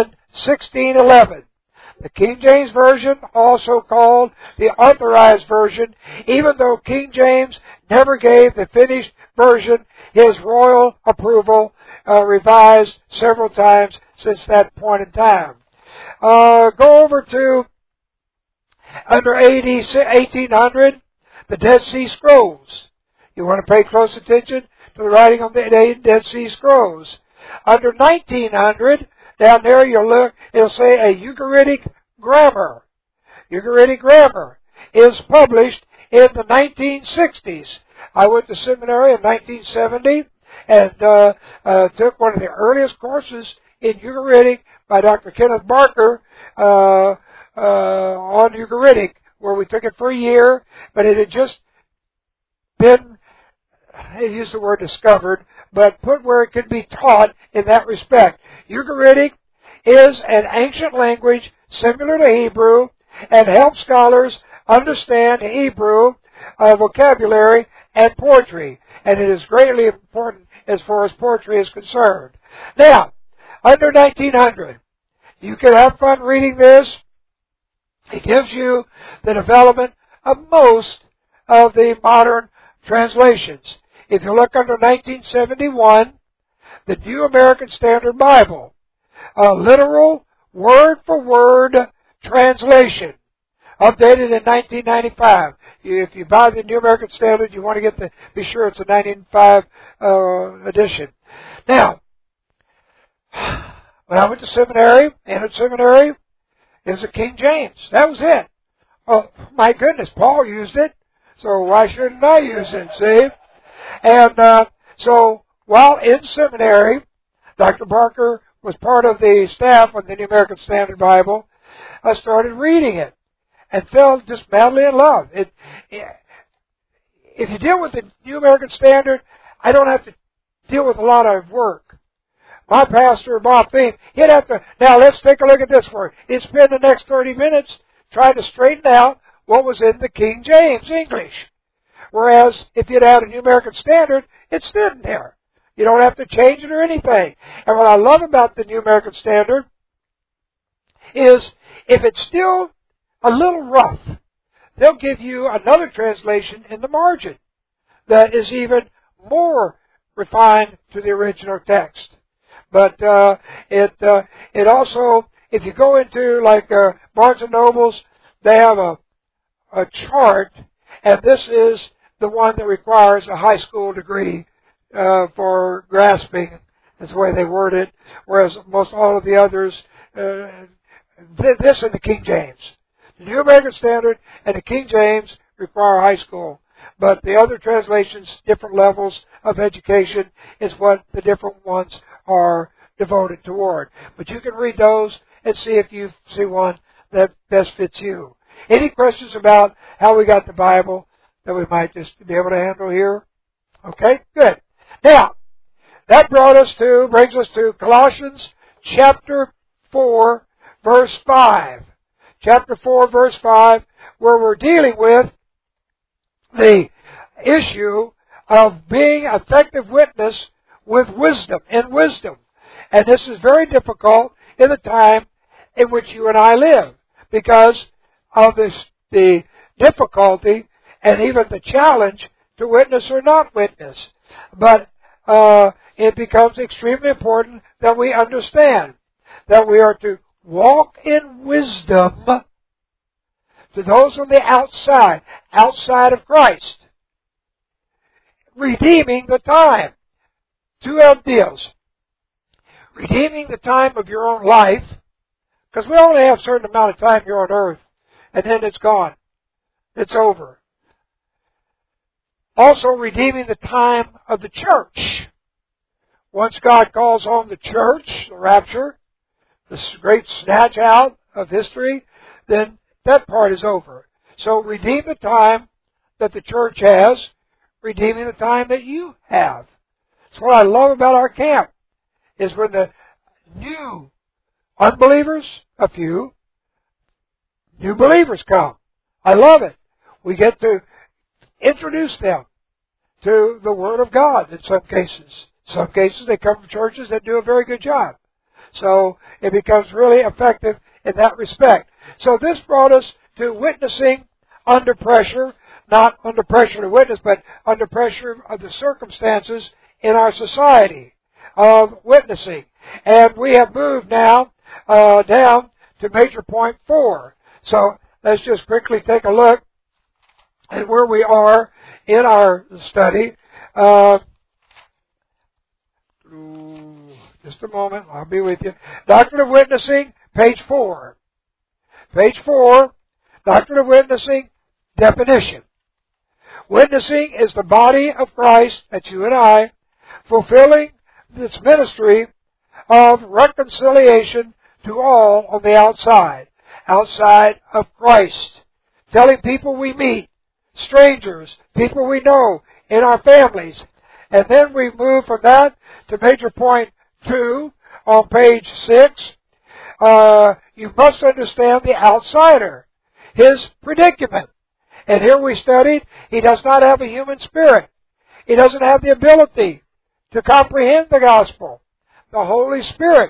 1611. The King James Version, also called the Authorized Version, even though King James never gave the finished version his royal approval, revised several times since that point in time. Go over to under AD 1800, the Dead Sea Scrolls. You want to pay close attention to the writing on the Dead Sea Scrolls. Under 1900, down there you'll look, it'll say a Ugaritic grammar. Ugaritic grammar is published in the 1960s. I went to seminary in 1970 and took one of the earliest courses in Ugaritic by Dr. Kenneth Barker on Ugaritic, where we took it for a year, but it had just been, I use the word discovered, but put where it could be taught in that respect. Ugaritic is an ancient language similar to Hebrew and helps scholars understand Hebrew vocabulary and poetry. And it is greatly important as far as poetry is concerned. Now, under 1900, you can have fun reading this. It gives you the development of most of the modern translations. If you look under 1971, the New American Standard Bible, a literal word-for-word translation, updated in 1995. If you buy the New American Standard, you want to be sure it's a 1995 edition. Now, when I went to seminary, entered seminary, it was a King James. That was it. Oh, my goodness, Paul used it, so why shouldn't I use it, see? And so, while in seminary, Dr. Barker was part of the staff on the New American Standard Bible. I started reading it and fell just madly in love. If you deal with the New American Standard, I don't have to deal with a lot of work. My pastor, Bob Thiem, he'd have to, now let's take a look at this for you. He'd spend the next 30 minutes trying to straighten out what was in the King James English. Whereas if you'd had a New American Standard, it's in there. You don't have to change it or anything. And what I love about the New American Standard is if it's still a little rough, they'll give you another translation in the margin that is even more refined to the original text. But it also, if you go into like Barnes and Nobles, they have a chart, and this is the one that requires a high school degree for grasping. That's the way they word it. Whereas most all of the others, this and the King James. The New American Standard and the King James require high school. But the other translations, different levels of education, is what the different ones are devoted toward. But you can read those and see if you see one that best fits you. Any questions about how we got the Bible that we might just be able to handle here? Okay, good. Now, that brings us to Colossians chapter 4, verse 5. Chapter 4, verse 5, where we're dealing with the issue of being an effective witness with wisdom, in wisdom. And this is very difficult in the time in which you and I live because of the difficulty and even the challenge to witness or not witness. But it becomes extremely important that we understand that we are to walk in wisdom to those on the outside of Christ, redeeming the time. Two deals. Redeeming the time of your own life, because we only have a certain amount of time here on earth, and then it's gone. It's over. Also redeeming the time of the church. Once God calls home the church, the rapture, this great snatch out of history, then that part is over. So redeem the time that the church has, redeeming the time that you have. That's what I love about our camp, is when the new unbelievers, a few, new believers come. I love it. We get to introduce them to the Word of God in some cases. Some cases they come from churches that do a very good job. So it becomes really effective in that respect. So this brought us to witnessing under pressure, not under pressure to witness, but under pressure of the circumstances in our society of witnessing. And we have moved now down to major point 4. So let's just quickly take a look at where we are in our study. Just a moment, I'll be with you. Doctrine of Witnessing, page 4. Page 4, Doctrine of Witnessing, definition. Witnessing is the body of Christ, that's you and I, fulfilling this ministry of reconciliation to all on the outside of Christ. Telling people we meet, strangers, people we know, in our families. And then we move from that to major point 2 on page 6. You must understand the outsider, his predicament. And here we studied, he does not have a human spirit. He doesn't have the ability to comprehend the gospel. The Holy Spirit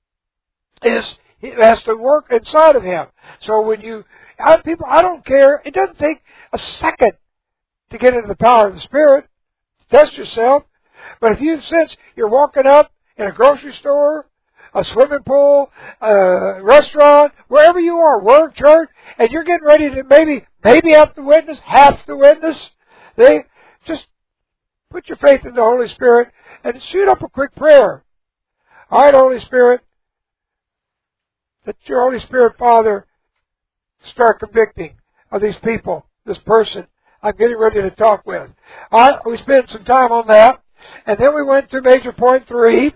has to work inside of him. So when I don't care, it doesn't take a second to get into the power of the Spirit. Test yourself. But if you sense you're walking up in a grocery store, a swimming pool, a restaurant, wherever you are, work, church, and you're getting ready to maybe have to witness, they just put your faith in the Holy Spirit and shoot up a quick prayer. All right, Holy Spirit, that your Holy Spirit, Father, start convicting of these people, this person I'm getting ready to talk with. All right, we spent some time on that. And then we went to major point 3.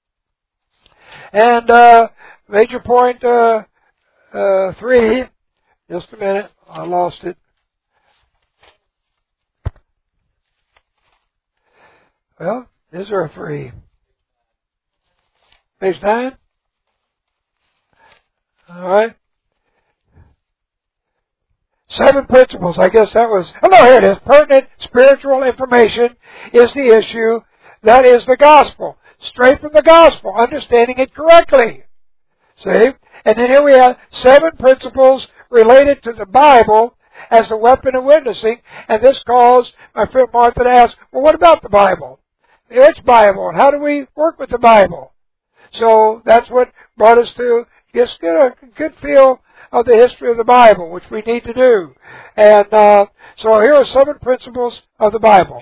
And major point 3, just a minute, I lost it. Well, is there a 3? Page 9? All right. 7 principles. I guess that was, oh no, here it is. Pertinent spiritual information is the issue. That is the gospel. Straight from the gospel. Understanding it correctly. See? And then here we have 7 principles related to the Bible as the weapon of witnessing. And this caused my friend Martha to ask, well, what about the Bible? Which Bible? And how do we work with the Bible? So that's what brought us to just get a good feel of the history of the Bible, which we need to do. And so here are 7 principles of the Bible.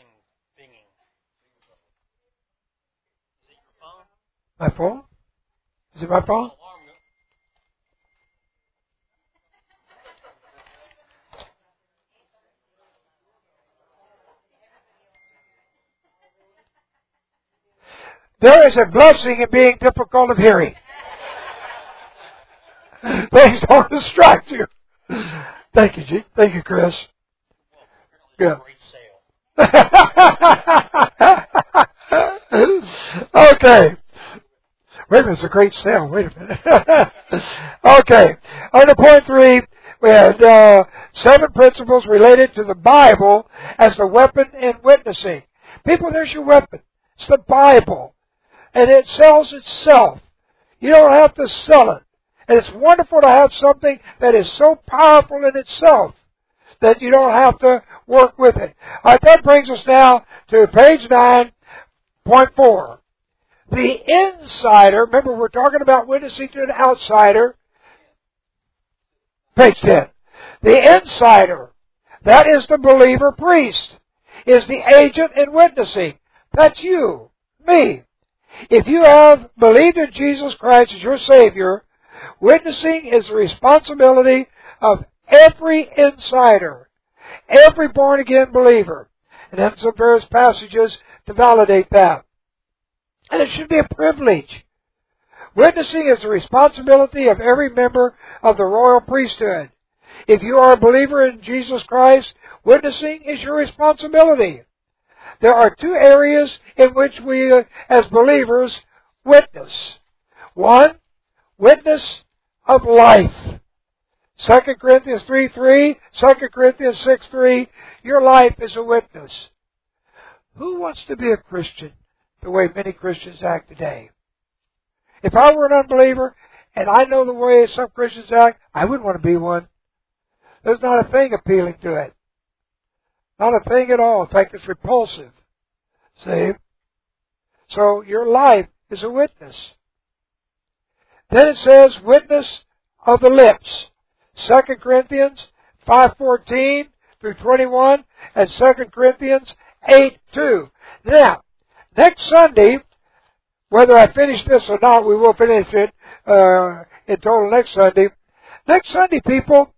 My phone? Is it my phone? There is a blessing in being difficult of hearing. Things don't distract you. Thank you, G. Thank you, Chris. Good. Okay. Wait a minute, it's a great sale. Wait a minute. Okay. Under point 3, we had 7 principles related to the Bible as the weapon in witnessing. People, there's your weapon. It's the Bible. And it sells itself. You don't have to sell it. And it's wonderful to have something that is so powerful in itself that you don't have to work with it. All right, that brings us now to page 9.4. The insider, remember we're talking about witnessing to an outsider. Page 10. The insider, that is the believer priest, is the agent in witnessing. That's you, me. If you have believed in Jesus Christ as your Savior, witnessing is the responsibility of every insider, every born-again believer. And then some various passages to validate that. And it should be a privilege. Witnessing is the responsibility of every member of the royal priesthood. If you are a believer in Jesus Christ, witnessing is your responsibility. There are 2 areas in which we, as believers, witness. 1, witness of life. 2 Corinthians 3:3, 2 Corinthians 6:3, your life is a witness. Who wants to be a Christian the way many Christians act today? If I were an unbeliever and I know the way some Christians act, I wouldn't want to be one. There's not a thing appealing to it. Not a thing at all. In fact, it's repulsive. See? So your life is a witness. Then it says witness of the lips. 2 Corinthians 5:14 through 21 and 2 Corinthians 8:2. Now, next Sunday, whether I finish this or not, we will finish it in total next Sunday. Next Sunday, people,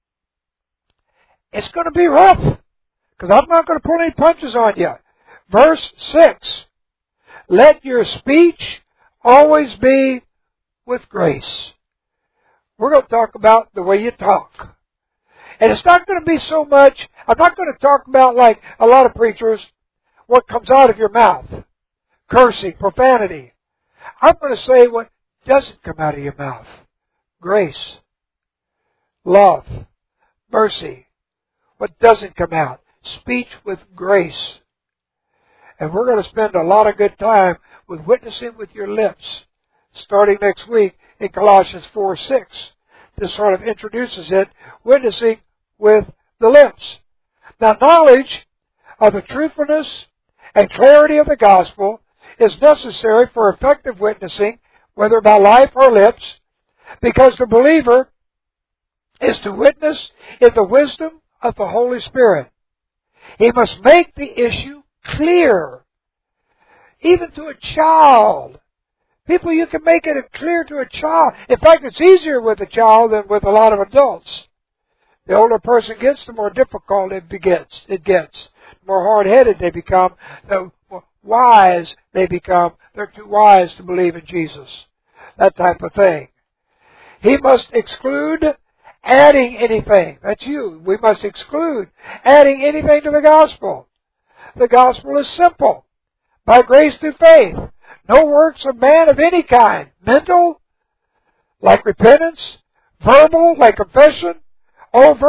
it's going to be rough. Because I'm not going to pull any punches on you. Verse 6. Let your speech always be with grace. We're going to talk about the way you talk. And it's not going to be so much, I'm not going to talk about, like a lot of preachers, what comes out of your mouth. Cursing, profanity. I'm going to say what doesn't come out of your mouth. Grace. Love. Mercy. What doesn't come out. Speech with grace. And we're going to spend a lot of good time with witnessing with your lips, starting next week in Colossians 4:6. This sort of introduces it, witnessing with the lips. Now, knowledge of the truthfulness and clarity of the gospel is necessary for effective witnessing, whether by life or lips, because the believer is to witness in the wisdom of the Holy Spirit. He must make the issue clear, even to a child. People, you can make it clear to a child. In fact, it's easier with a child than with a lot of adults. The older a person gets, the more difficult it gets. The more hard-headed they become, the more wise they become. They're too wise to believe in Jesus. That type of thing. He must exclude adding anything. That's you. We must exclude adding anything to the gospel. The gospel is simple. By grace through faith. No works of man of any kind. Mental, like repentance. Verbal, like confession. Overt,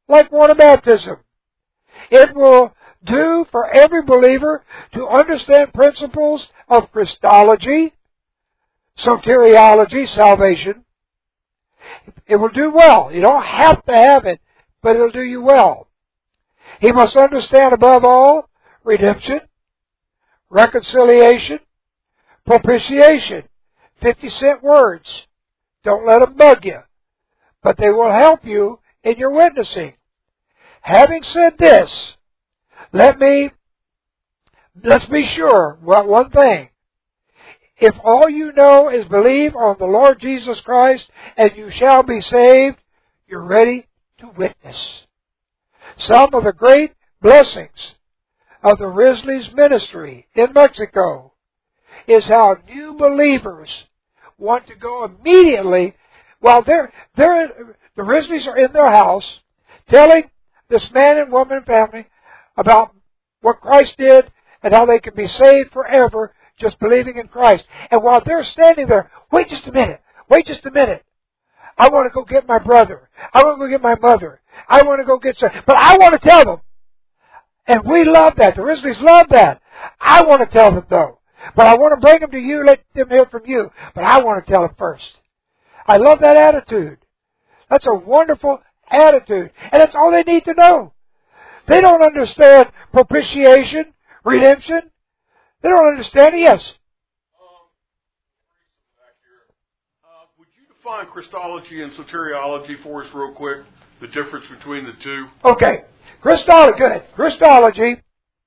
like water baptism. It will do for every believer to understand principles of Christology, soteriology, salvation. It will do well. You don't have to have it, but it'll do you well. He must understand above all redemption, reconciliation, propitiation. 50-cent words. Don't let them bug you, but they will help you in your witnessing. Having said this, let's be sure about one thing. If all you know is believe on the Lord Jesus Christ and you shall be saved, you're ready to witness. Some of the great blessings of the Risley's ministry in Mexico is how new believers want to go immediately while the Risleys are in their house telling this man and woman and family about what Christ did and how they can be saved forever just believing in Christ. And while they're standing there, wait just a minute. I want to go get my brother. I want to go get my mother. I want to go get some. But I want to tell them. And we love that. The Risleys love that. I want to tell them though. But I want to bring them to you, let them hear from you. But I want to tell them first. I love that attitude. That's a wonderful attitude. And that's all they need to know. They don't understand propitiation, redemption. They don't understand it. Yes. Would you define Christology and soteriology for us real quick? The difference between the two? Okay. Christology, good. Christology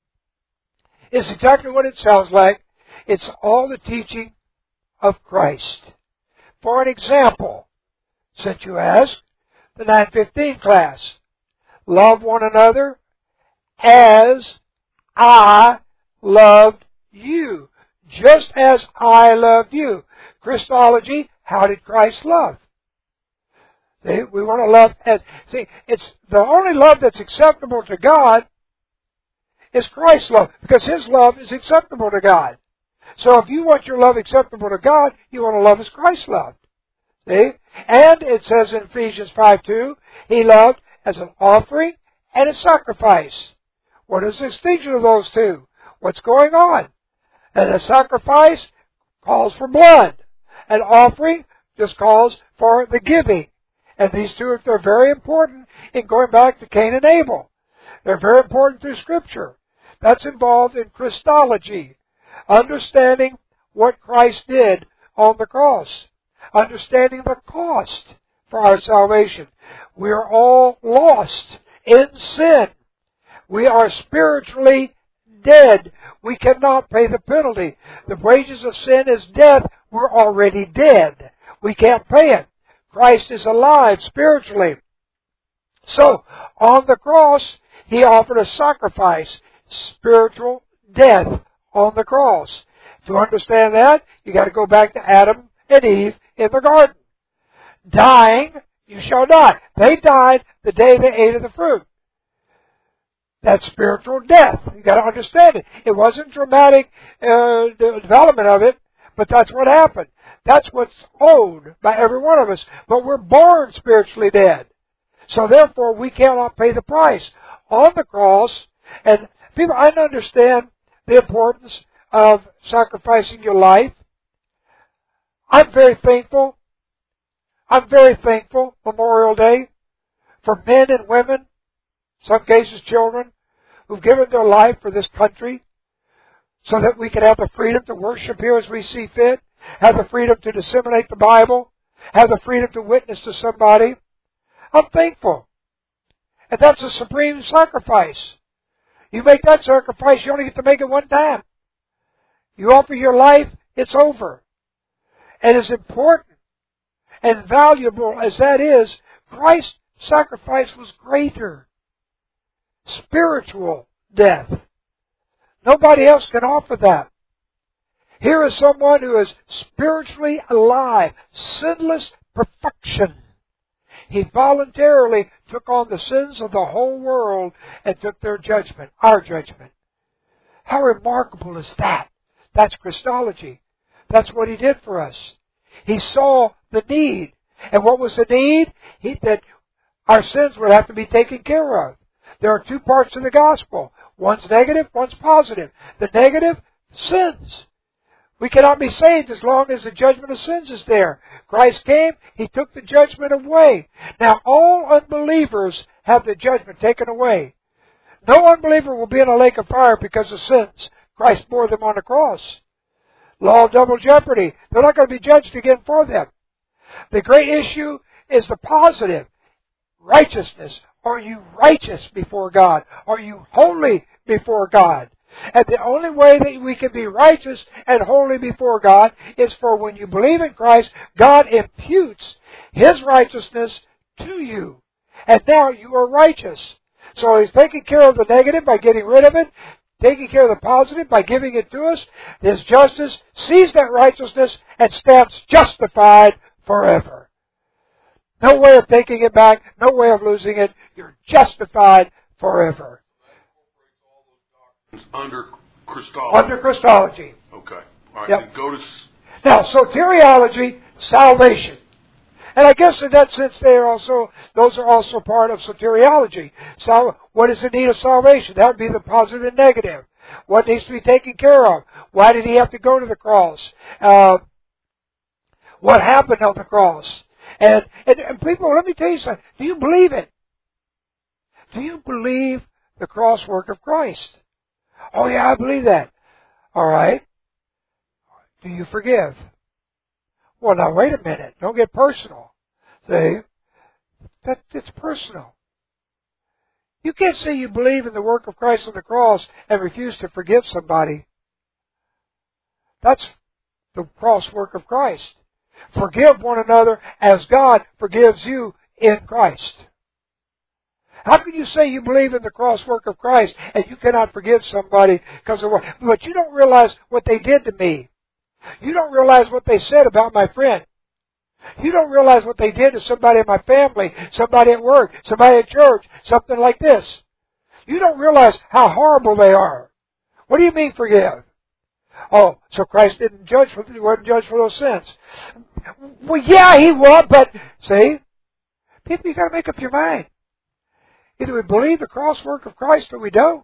is exactly what it sounds like. It's all the teaching of Christ. For an example, since you asked, the 9:15 class. Love one another as I loved you. Just as I loved you. Christology, how did Christ love? See, we want to love as... See, it's the only love that's acceptable to God is Christ's love, because His love is acceptable to God. So if you want your love acceptable to God, you want to love as Christ loved. See? And it says in Ephesians 5:2, He loved as an offering and a sacrifice. What is the distinction of those two? What's going on? And a sacrifice calls for blood. An offering just calls for the giving. And these two are very important in going back to Cain and Abel. They're very important through Scripture. That's involved in Christology. Understanding what Christ did on the cross. Understanding the cost for our salvation. We are all lost in sin. We are spiritually dead. We cannot pay the penalty. The wages of sin is death. We're already dead. We can't pay it. Christ is alive spiritually. So, on the cross, He offered a sacrifice, spiritual death on the cross. To understand that, you got to go back to Adam and Eve in the garden. Dying, you shall die. They died the day they ate of the fruit. That's spiritual death. You got to understand it. It wasn't dramatic development of it, but that's what happened. That's what's owed by every one of us. But we're born spiritually dead. So therefore, we cannot pay the price. On the cross, and people, I understand the importance of sacrificing your life. I'm very thankful. Memorial Day, for men and women, some cases children, who've given their life for this country so that we can have the freedom to worship here as we see fit, have the freedom to disseminate the Bible, have the freedom to witness to somebody. I'm thankful. And that's a supreme sacrifice. You make that sacrifice, you only get to make it one time. You offer your life, it's over. And as important and valuable as that is, Christ's sacrifice was greater. Spiritual death. Nobody else can offer that. Here is someone who is spiritually alive, sinless perfection. He voluntarily took on the sins of the whole world and took their judgment, our judgment. How remarkable is that? That's Christology. That's what He did for us. He saw the need. And what was the need? That our sins would have to be taken care of. There are two parts to the gospel. One's negative, one's positive. The negative, sins. We cannot be saved as long as the judgment of sins is there. Christ came, He took the judgment away. Now all unbelievers have the judgment taken away. No unbeliever will be in a lake of fire because of sins. Christ bore them on the cross. Law of double jeopardy. They're not going to be judged again for them. The great issue is the positive. Righteousness. Are you righteous before God? Are you holy before God? And the only way that we can be righteous and holy before God is for when you believe in Christ, God imputes His righteousness to you. And now you are righteous. So He's taking care of the negative by getting rid of it, taking care of the positive by giving it to us. His justice sees that righteousness and stamps justified forever. No way of taking it back, no way of losing it. You're justified forever. Under Christology. Under Christology. Okay. All right. Yep. Then go to... Now, soteriology, salvation. And I guess in that sense those are also part of soteriology. So, what is the need of salvation? That would be the positive and negative. What needs to be taken care of? Why did He have to go to the cross? What happened on the cross? And people, let me tell you something. Do you believe it? Do you believe the cross work of Christ? Oh yeah, I believe that. All right. Do you forgive? Well, now wait a minute. Don't get personal. See? It's personal. You can't say you believe in the work of Christ on the cross and refuse to forgive somebody. That's the cross work of Christ. Forgive one another as God forgives you in Christ. How can you say you believe in the cross work of Christ and you cannot forgive somebody because of what? But you don't realize what they did to me. You don't realize what they said about my friend. You don't realize what they did to somebody in my family, somebody at work, somebody at church, something like this. You don't realize how horrible they are. What do you mean forgive? Oh, so Christ wasn't judged for those sins. Well, yeah, He was, but see, people, you got to make up your mind. Either we believe the cross work of Christ or we don't.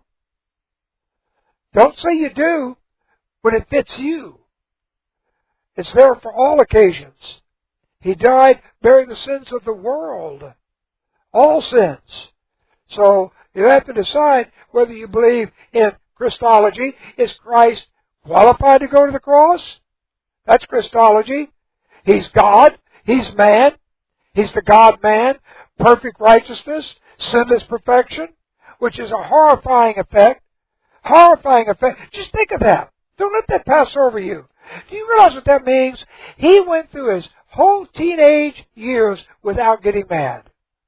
Don't say you do when it fits you. It's there for all occasions. He died bearing the sins of the world. All sins. So you have to decide whether you believe in Christology. Is Christ qualified to go to the cross? That's Christology. He's God. He's man. He's the God-man. Perfect righteousness. Sinless perfection. Which is a horrifying effect. Horrifying effect. Just think of that. Don't let that pass over you. Do you realize what that means? He went through his whole teenage years without getting mad.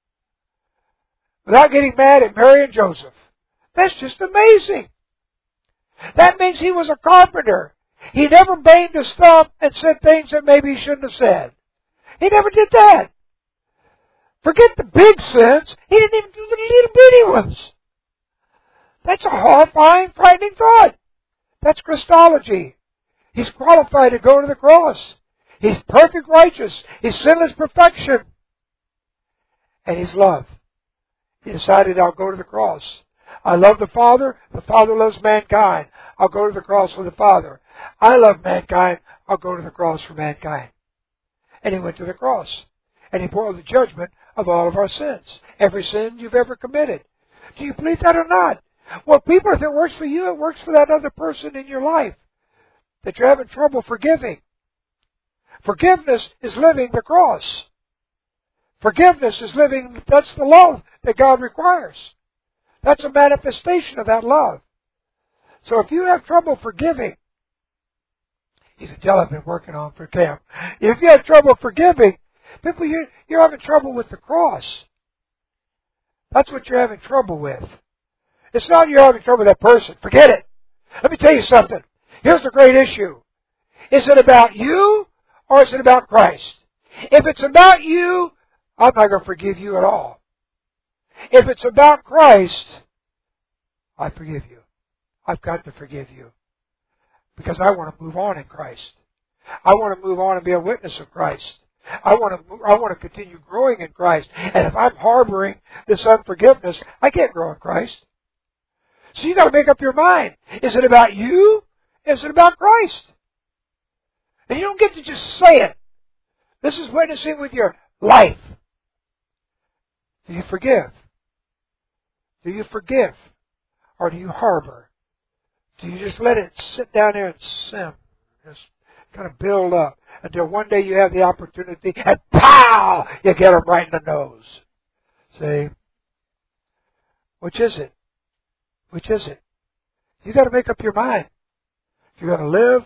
Without getting mad at Mary and Joseph. That's just amazing. That means he was a carpenter. He never banged his thumb and said things that maybe he shouldn't have said. He never did that. Forget the big sins. He didn't even do the little bitty ones. That's a horrifying, frightening thought. That's Christology. He's qualified to go to the cross. He's perfect righteous. He's sinless perfection. And He's love. He decided, I'll go to the cross. I love the Father. The Father loves mankind. I'll go to the cross for the Father. I love mankind. I'll go to the cross for mankind. And He went to the cross. And He bore the judgment of all of our sins. Every sin you've ever committed. Do you believe that or not? Well, people, if it works for you, it works for that other person in your life that you're having trouble forgiving. Forgiveness is living the cross. Forgiveness is living, that's the love that God requires. That's a manifestation of that love. So if you have trouble forgiving, you can tell I've been working on for Cam. If you have trouble forgiving, people, you're having trouble with the cross. That's what you're having trouble with. It's not you're having trouble with that person. Forget it. Let me tell you something. Here's the great issue. Is it about you or is it about Christ? If it's about you, I'm not going to forgive you at all. If it's about Christ, I forgive you. I've got to forgive you. Because I want to move on in Christ. I want to move on and be a witness of Christ. I want to continue growing in Christ. And if I'm harboring this unforgiveness, I can't grow in Christ. So you got to make up your mind. Is it about you? Is it about Christ? And you don't get to just say it. This is witnessing with your life. Do you forgive? Do you forgive? Or do you harbor? Do you just let it sit down there and simmer? Just kind of build up until one day you have the opportunity and pow! You get them right in the nose. See? Which is it? Which is it? You got to make up your mind. If you're going to live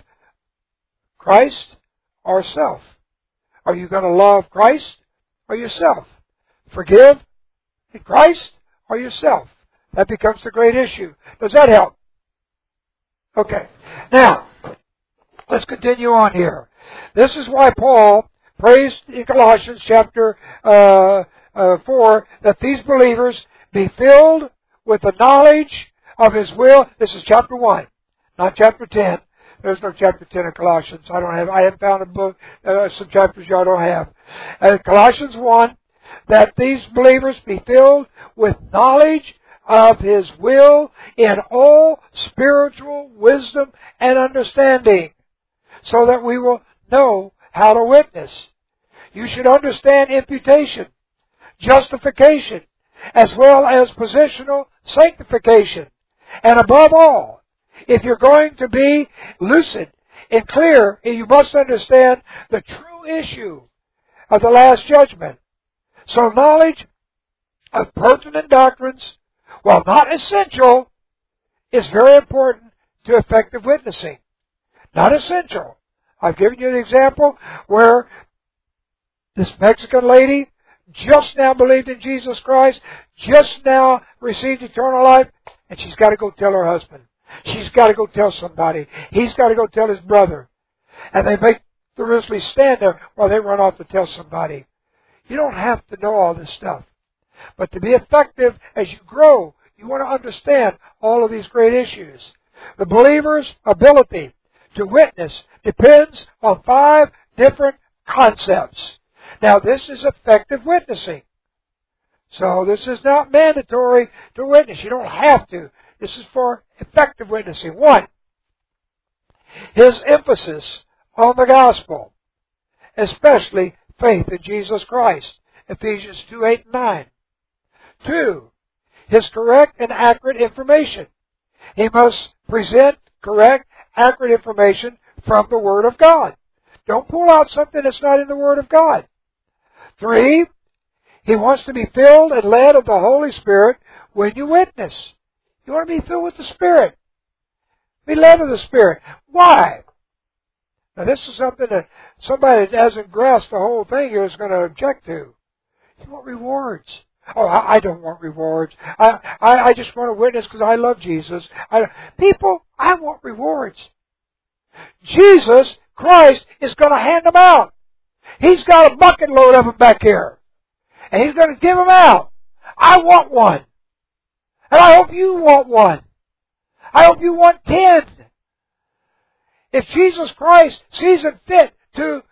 Christ or self. Are you going to love Christ or yourself? Forgive in Christ or yourself? That becomes the great issue. Does that help? Okay. Now, let's continue on here. This is why Paul prays in Colossians chapter 4 that these believers be filled with the knowledge of His will. This is chapter 1, not chapter 10. There's no chapter 10 of Colossians. I haven't found a book, some chapters y'all don't have. Colossians 1, that these believers be filled with knowledge of His will in all spiritual wisdom and understanding, so that we will know how to witness. You should understand imputation, justification, as well as positional sanctification. And above all, if you're going to be lucid and clear, you must understand the true issue of the last judgment. So knowledge of pertinent doctrines, while not essential, is very important to effective witnessing. Not essential. I've given you the example where this Mexican lady just now believed in Jesus Christ, just now received eternal life, and she's got to go tell her husband. She's got to go tell somebody. He's got to go tell his brother. And they make the Risley stand there while they run off to tell somebody. You don't have to know all this stuff. But to be effective as you grow, you want to understand all of these great issues. The believer's ability to witness depends on 5 different concepts. Now, this is effective witnessing. So this is not mandatory to witness. You don't have to. This is for effective witnessing. 1, His emphasis on the gospel, especially faith in Jesus Christ. Ephesians 2, 8, and 9. 2, His correct and accurate information. He must present correct, accurate information from the Word of God. Don't pull out something that's not in the Word of God. 3, He wants to be filled and led of the Holy Spirit when you witness. You want to be filled with the Spirit. Be led of the Spirit. Why? Now this is something that somebody that hasn't grasped the whole thing here is going to object to. You want rewards. Oh, I don't want rewards. I just want to witness because I love Jesus. People, I want rewards. Jesus Christ is going to hand them out. He's got a bucket load of them back here. And He's going to give them out. I want one. And I hope you want one. I hope you want 10. If Jesus Christ sees it fit to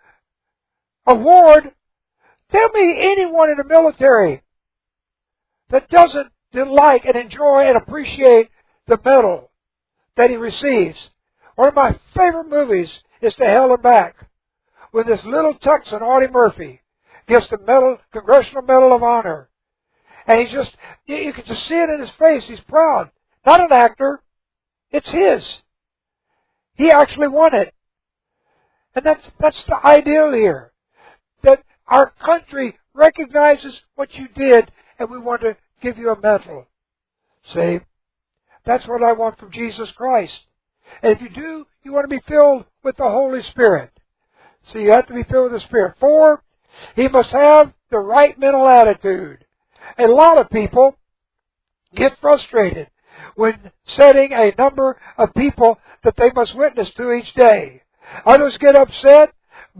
award, tell me anyone in the military that doesn't like and enjoy and appreciate the medal that he receives. One of my favorite movies is To Hell and Back, when this little Texan, Audie Murphy, gets the medal, Congressional Medal of Honor. And he's just, you can just see it in his face. He's proud. Not an actor. It's his. He actually won it. And that's the ideal here. That our country recognizes what you did and we want to give you a medal. See? That's what I want from Jesus Christ. And if you do, you want to be filled with the Holy Spirit. So you have to be filled with the Spirit. 4, He must have the right mental attitude. A lot of people get frustrated when setting a number of people that they must witness to each day. Others get upset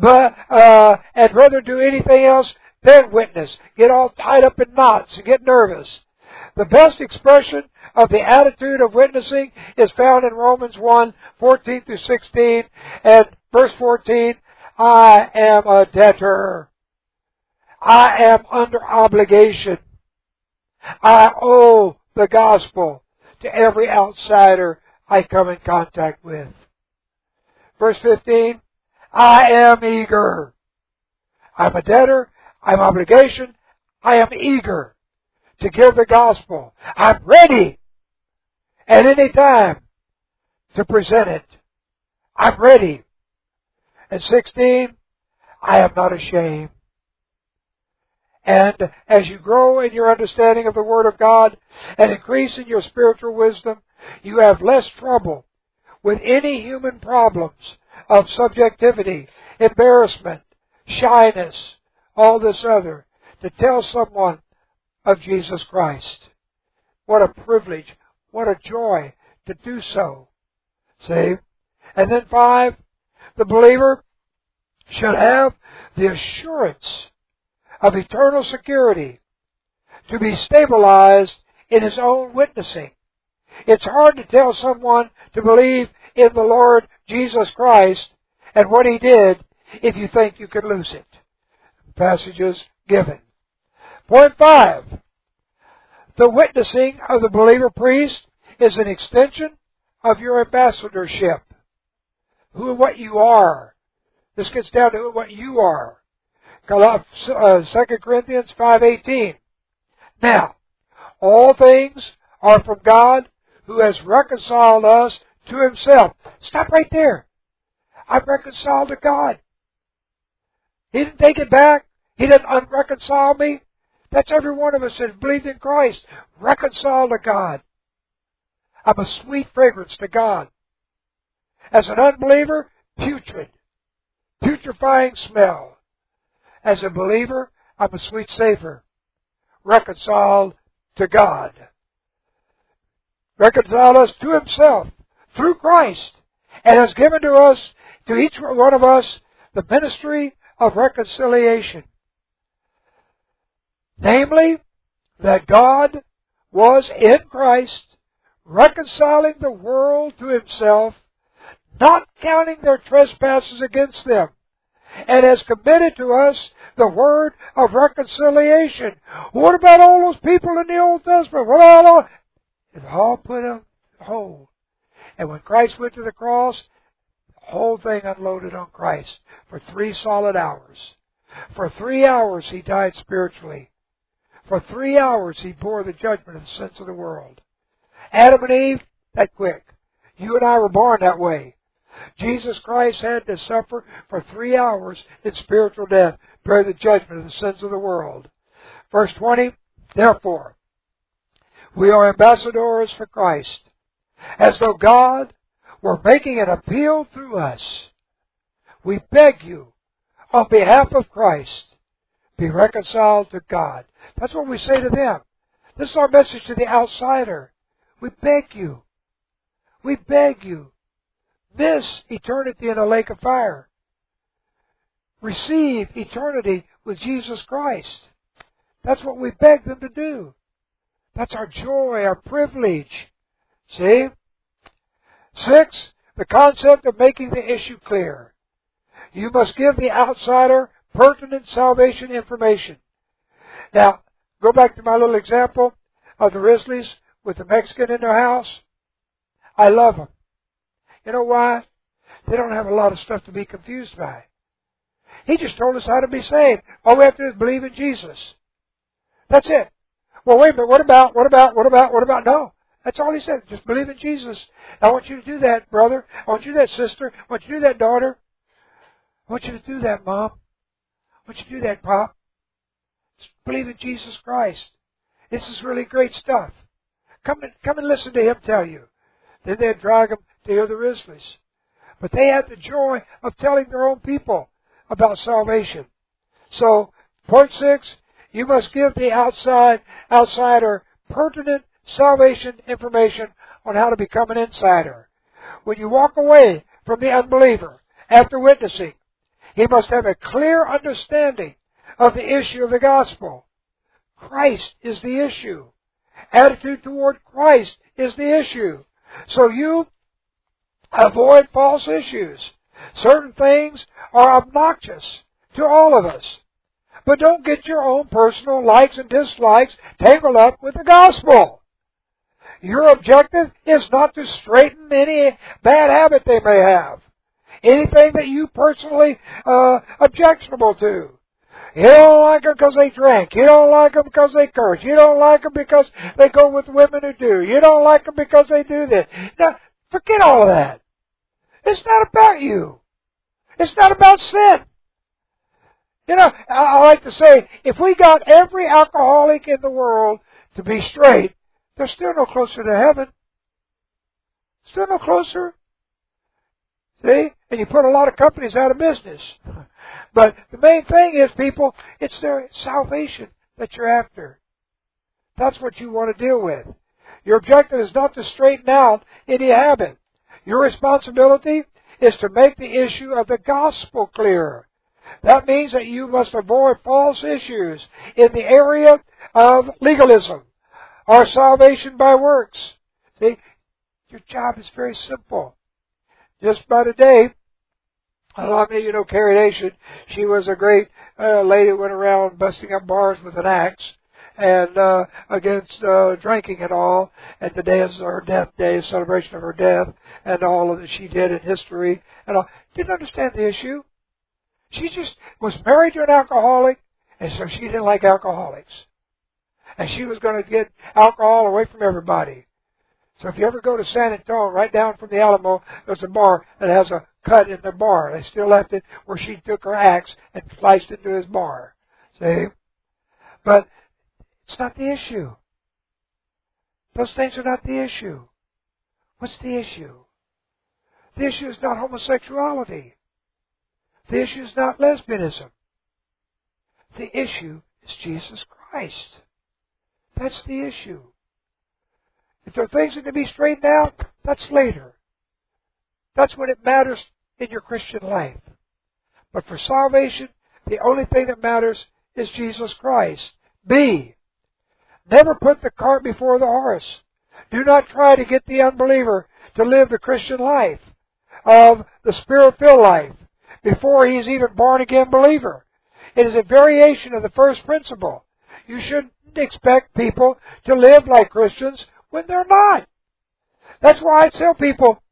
and rather do anything else than witness. Get all tied up in knots and get nervous. The best expression of the attitude of witnessing is found in Romans 1, 14 through 16 and verse 14. I am a debtor I am under obligation. I owe the gospel to every outsider I come in contact with. Verse 15, I am eager. I'm a debtor. I'm obligation. I am eager to give the gospel. I'm ready at any time to present it. I'm ready. And 16, I am not ashamed. And as you grow in your understanding of the Word of God and increase in your spiritual wisdom, you have less trouble with any human problems of subjectivity, embarrassment, shyness, all this other, to tell someone of Jesus Christ. What a privilege, what a joy to do so. See? And then 5, the believer should have the assurance of eternal security to be stabilized in his own witnessing. It's hard to tell someone to believe in the Lord Jesus Christ and what He did if you think you could lose it. Passages given. Point 5. The witnessing of the believer priest is an extension of your ambassadorship. Who and what you are. This gets down to what you are. 2 Corinthians 5:18. Now, all things are from God, who has reconciled us to Himself. Stop right there. I'm reconciled to God. He didn't take it back. He didn't unreconcile me. That's every one of us that believed in Christ. Reconciled to God. I'm a sweet fragrance to God. As an unbeliever, putrid. Putrefying smell. As a believer, I'm a sweet savor. Reconciled to God. Reconciled us to Himself through Christ, and has given to us, to each one of us, the ministry of reconciliation. Namely, that God was in Christ, reconciling the world to Himself, not counting their trespasses against them, and has committed to us the word of reconciliation. What about all those people in the Old Testament? What all? It's all put on hold. And when Christ went to the cross, the whole thing unloaded on Christ for 3 solid hours. For 3 hours He died spiritually. For 3 hours He bore the judgment of the sins of the world. Adam and Eve, that quick. You and I were born that way. Jesus Christ had to suffer for 3 hours in spiritual death, bear the judgment of the sins of the world. Verse 20, therefore, we are ambassadors for Christ, as though God were making an appeal through us. We beg you, on behalf of Christ, be reconciled to God. That's what we say to them. This is our message to the outsider. We beg you. We beg you. Miss eternity in a lake of fire. Receive eternity with Jesus Christ. That's what we beg them to do. That's our joy, our privilege. See? 6, the concept of making the issue clear. You must give the outsider pertinent salvation information. Now, go back to my little example of the Risleys with the Mexican in their house. I love them. You know why? They don't have a lot of stuff to be confused by. He just told us how to be saved. All we have to do is believe in Jesus. That's it. Well, wait a minute. What about? No. That's all He said. Just believe in Jesus. I want you to do that, brother. I want you to do that, sister. I want you to do that, daughter. I want you to do that, Mom. I want you to do that, Pop. Just believe in Jesus Christ. This is really great stuff. Come and listen to Him tell you. Then they'd drag them to hear the Risleys. But they had the joy of telling their own people about salvation. So, point 6, you must give the outsider pertinent salvation information on how to become an insider. When you walk away from the unbeliever after witnessing, he must have a clear understanding of the issue of the gospel. Christ is the issue. Attitude toward Christ is the issue. So you avoid false issues. Certain things are obnoxious to all of us. But don't get your own personal likes and dislikes tangled up with the gospel. Your objective is not to straighten any bad habit they may have. Anything that you personally objectionable to. You don't like them because they drink. You don't like them because they curse. You don't like them because they go with women who do. You don't like them because they do this. Now, forget all of that. It's not about you. It's not about sin. You know, I like to say, if we got every alcoholic in the world to be straight, they're still no closer to heaven. Still no closer. See? And you put a lot of companies out of business. But the main thing is, people, it's their salvation that you're after. That's what you want to deal with. Your objective is not to straighten out any habit. Your responsibility is to make the issue of the gospel clear. That means that you must avoid false issues in the area of legalism or salvation by works. See, your job is very simple. Just about a day, I don't know how many of you know Carrie Nation. She was a great lady who went around busting up bars with an axe and against drinking and all. And today is her death day, celebration of her death, and all that she did in history. And all. Didn't understand the issue. She just was married to an alcoholic, and so she didn't like alcoholics. And she was going to get alcohol away from everybody. So if you ever go to San Antonio, right down from the Alamo, there's a bar that has a cut in the bar. They still left it where she took her axe and sliced into his bar. See? But it's not the issue. Those things are not the issue. What's the issue? The issue is not homosexuality. The issue is not lesbianism. The issue is Jesus Christ. That's the issue. If there are things that can be straightened out, that's later. That's when it matters in your Christian life. But for salvation, the only thing that matters is Jesus Christ. B, never put the cart before the horse. Do not try to get the unbeliever to live the Christian life of the Spirit-filled life before he is even born-again believer. It is a variation of the first principle. You shouldn't expect people to live like Christians when they're not. That's why I tell people,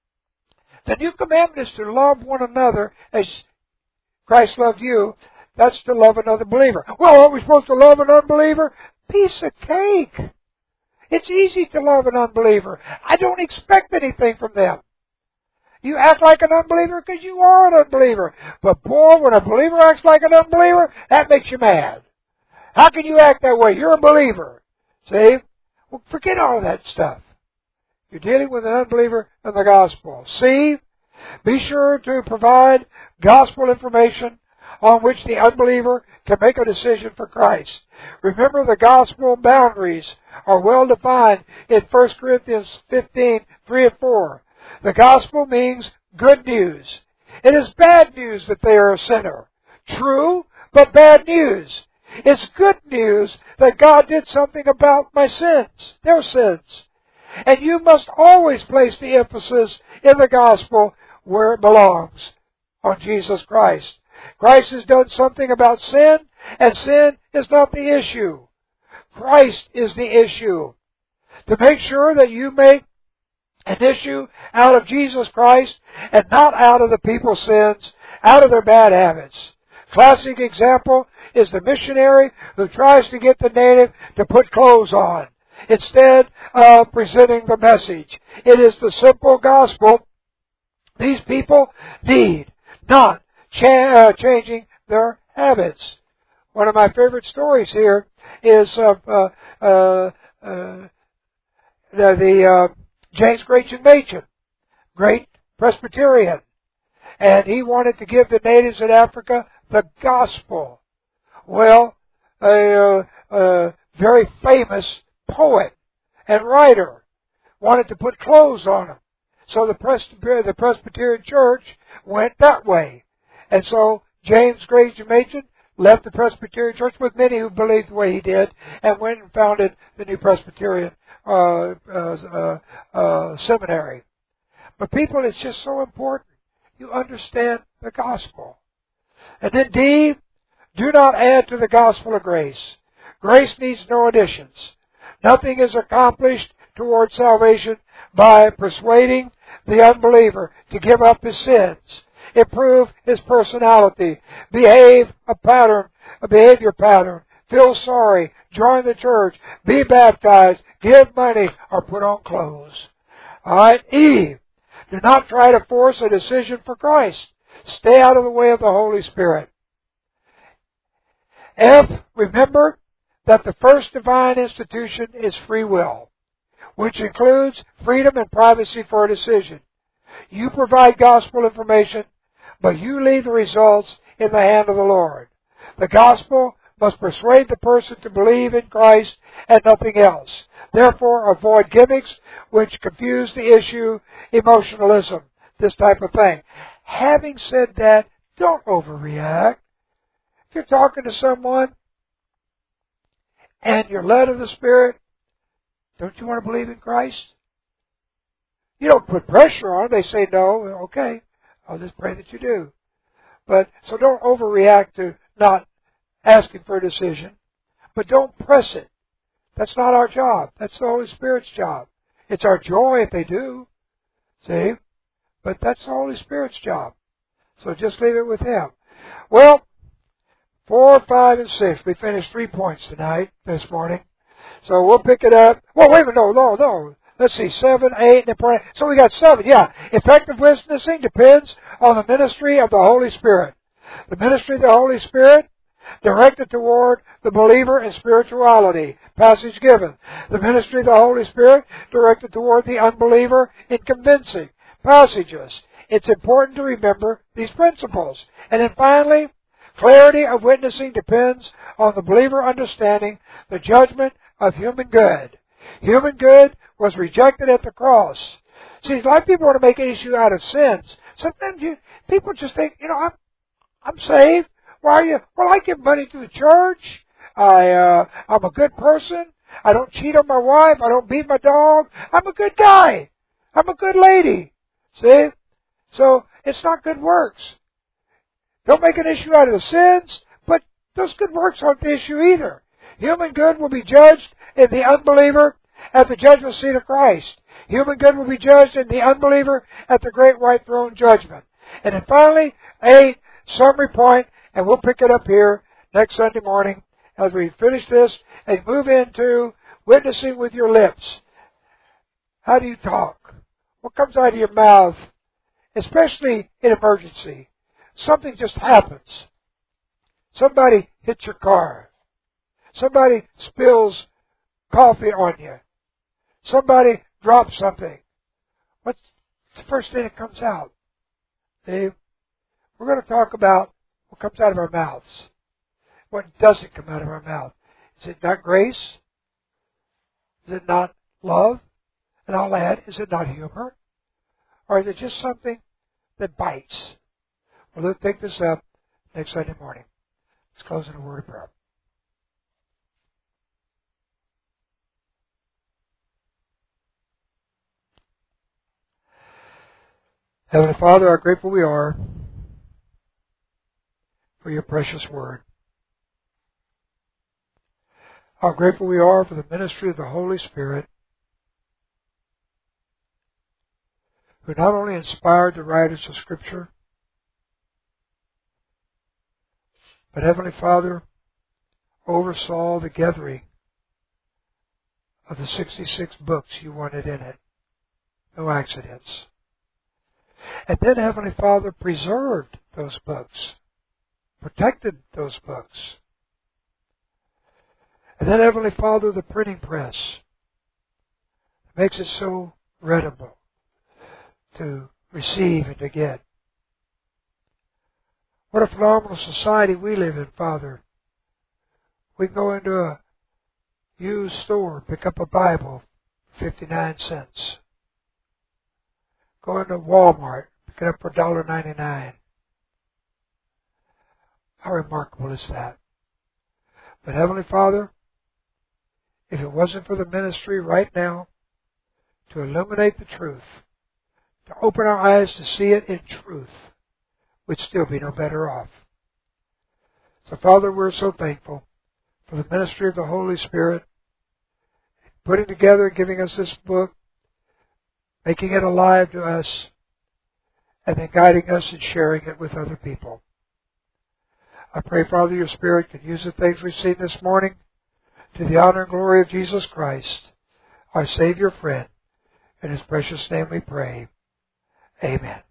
the new commandment is to love one another as Christ loved you. That's to love another believer. Well, aren't we supposed to love an unbeliever? Piece of cake. It's easy to love an unbeliever. I don't expect anything from them. You act like an unbeliever because you are an unbeliever. But boy, when a believer acts like an unbeliever, that makes you mad. How can you act that way? You're a believer. See? Well, forget all of that stuff. You're dealing with an unbeliever in the gospel. C, be sure to provide gospel information on which the unbeliever can make a decision for Christ. Remember, the gospel boundaries are well defined in 1 Corinthians 15, 3 and 4. The gospel means good news. It is bad news that they are a sinner. True, but bad news. It's good news that God did something about my sins, their sins. And you must always place the emphasis in the gospel where it belongs, on Jesus Christ. Christ has done something about sin, and sin is not the issue. Christ is the issue. To make sure that you make an issue out of Jesus Christ and not out of the people's sins, out of their bad habits. Classic example is the missionary who tries to get the native to put clothes on instead of presenting the message. It is the simple gospel these people need, not changing their habits. One of my favorite stories here is James Gratian Machen, great Presbyterian. And he wanted to give the natives in Africa the gospel. Well, a very famous poet and writer wanted to put clothes on them. So the Presbyterian Church went that way. And so James Gratian Machen left the Presbyterian Church with many who believed the way he did and went and founded the New Presbyterian Seminary. But people, it's just so important you understand the gospel. And then D, Do not add to the gospel of grace. Grace needs no additions. Nothing is accomplished toward salvation by persuading the unbeliever to give up his sins, improve his personality, behavior pattern, feel sorry, join the church, be baptized, give money, or put on clothes. Alright, E. Do not try to force a decision for Christ. Stay out of the way of the Holy Spirit. F. Remember that the first divine institution is free will, which includes freedom and privacy for a decision. You provide gospel information, but you leave the results in the hand of the Lord. The gospel must persuade the person to believe in Christ and nothing else. Therefore, avoid gimmicks which confuse the issue, emotionalism, this type of thing. Having said that, don't overreact. If you're talking to someone and you're led of the Spirit, don't you want to believe in Christ? You don't put pressure on them. They say no. Okay, I'll just pray that you do. But so don't overreact to not asking for a decision. But don't press it. That's not our job. That's the Holy Spirit's job. It's our joy if they do. See? But that's the Holy Spirit's job. So just leave it with Him. Well, 4, 5, and 6. We finished 3 points this morning. So we'll pick it up. Well, wait a minute. No. Let's see. 7, 8, and so we got 7. Yeah. Effective witnessing depends on the ministry of the Holy Spirit. The ministry of the Holy Spirit directed toward the believer in spirituality. Passage given. The ministry of the Holy Spirit directed toward the unbeliever in convincing. Passages. It's important to remember these principles. And then finally, clarity of witnessing depends on the believer understanding the judgment of human good. Human good was rejected at the cross. See, a lot of people want to make an issue out of sins. Sometimes people just think, I'm saved. Why are you? Well, I give money to the church. I'm a good person. I don't cheat on my wife. I don't beat my dog. I'm a good guy. I'm a good lady. See? So, it's not good works. Don't make an issue out of the sins, but those good works aren't the issue either. Human good will be judged in the unbeliever at the judgment seat of Christ. Human good will be judged in the unbeliever at the great white throne judgment. And then finally, 8, summary point, and we'll pick it up here next Sunday morning as we finish this and move into witnessing with your lips. How do you talk? What comes out of your mouth? Especially in emergency. Something just happens. Somebody hits your car. Somebody spills coffee on you. Somebody drops something. What's the first thing that comes out? Dave? We're going to talk about what comes out of our mouths. What doesn't come out of our mouth. Is it not grace? Is it not love? And I'll add, is it not humor? Or is it just something that bites? Well, let's take this up next Sunday morning. Let's close in a word of prayer. Heavenly Father, how grateful we are for your precious word. How grateful we are for the ministry of the Holy Spirit, who not only inspired the writers of Scripture, but Heavenly Father oversaw the gathering of the 66 books you wanted in it. No accidents. And then Heavenly Father preserved those books, protected those books. And then Heavenly Father, the printing press makes it so readable to receive and to get. What a phenomenal society we live in, Father. We go into a used store, pick up a Bible, 59 cents. Go into Walmart, pick it up for $1.99. How remarkable is that? But Heavenly Father, if it wasn't for the ministry right now to illuminate the truth, to open our eyes to see it in truth, we'd still be no better off. So, Father, we're so thankful for the ministry of the Holy Spirit, putting together, giving us this book, making it alive to us, and then guiding us and sharing it with other people. I pray, Father, your Spirit can use the things we've seen this morning to the honor and glory of Jesus Christ, our Savior friend. In His precious name we pray. Amen.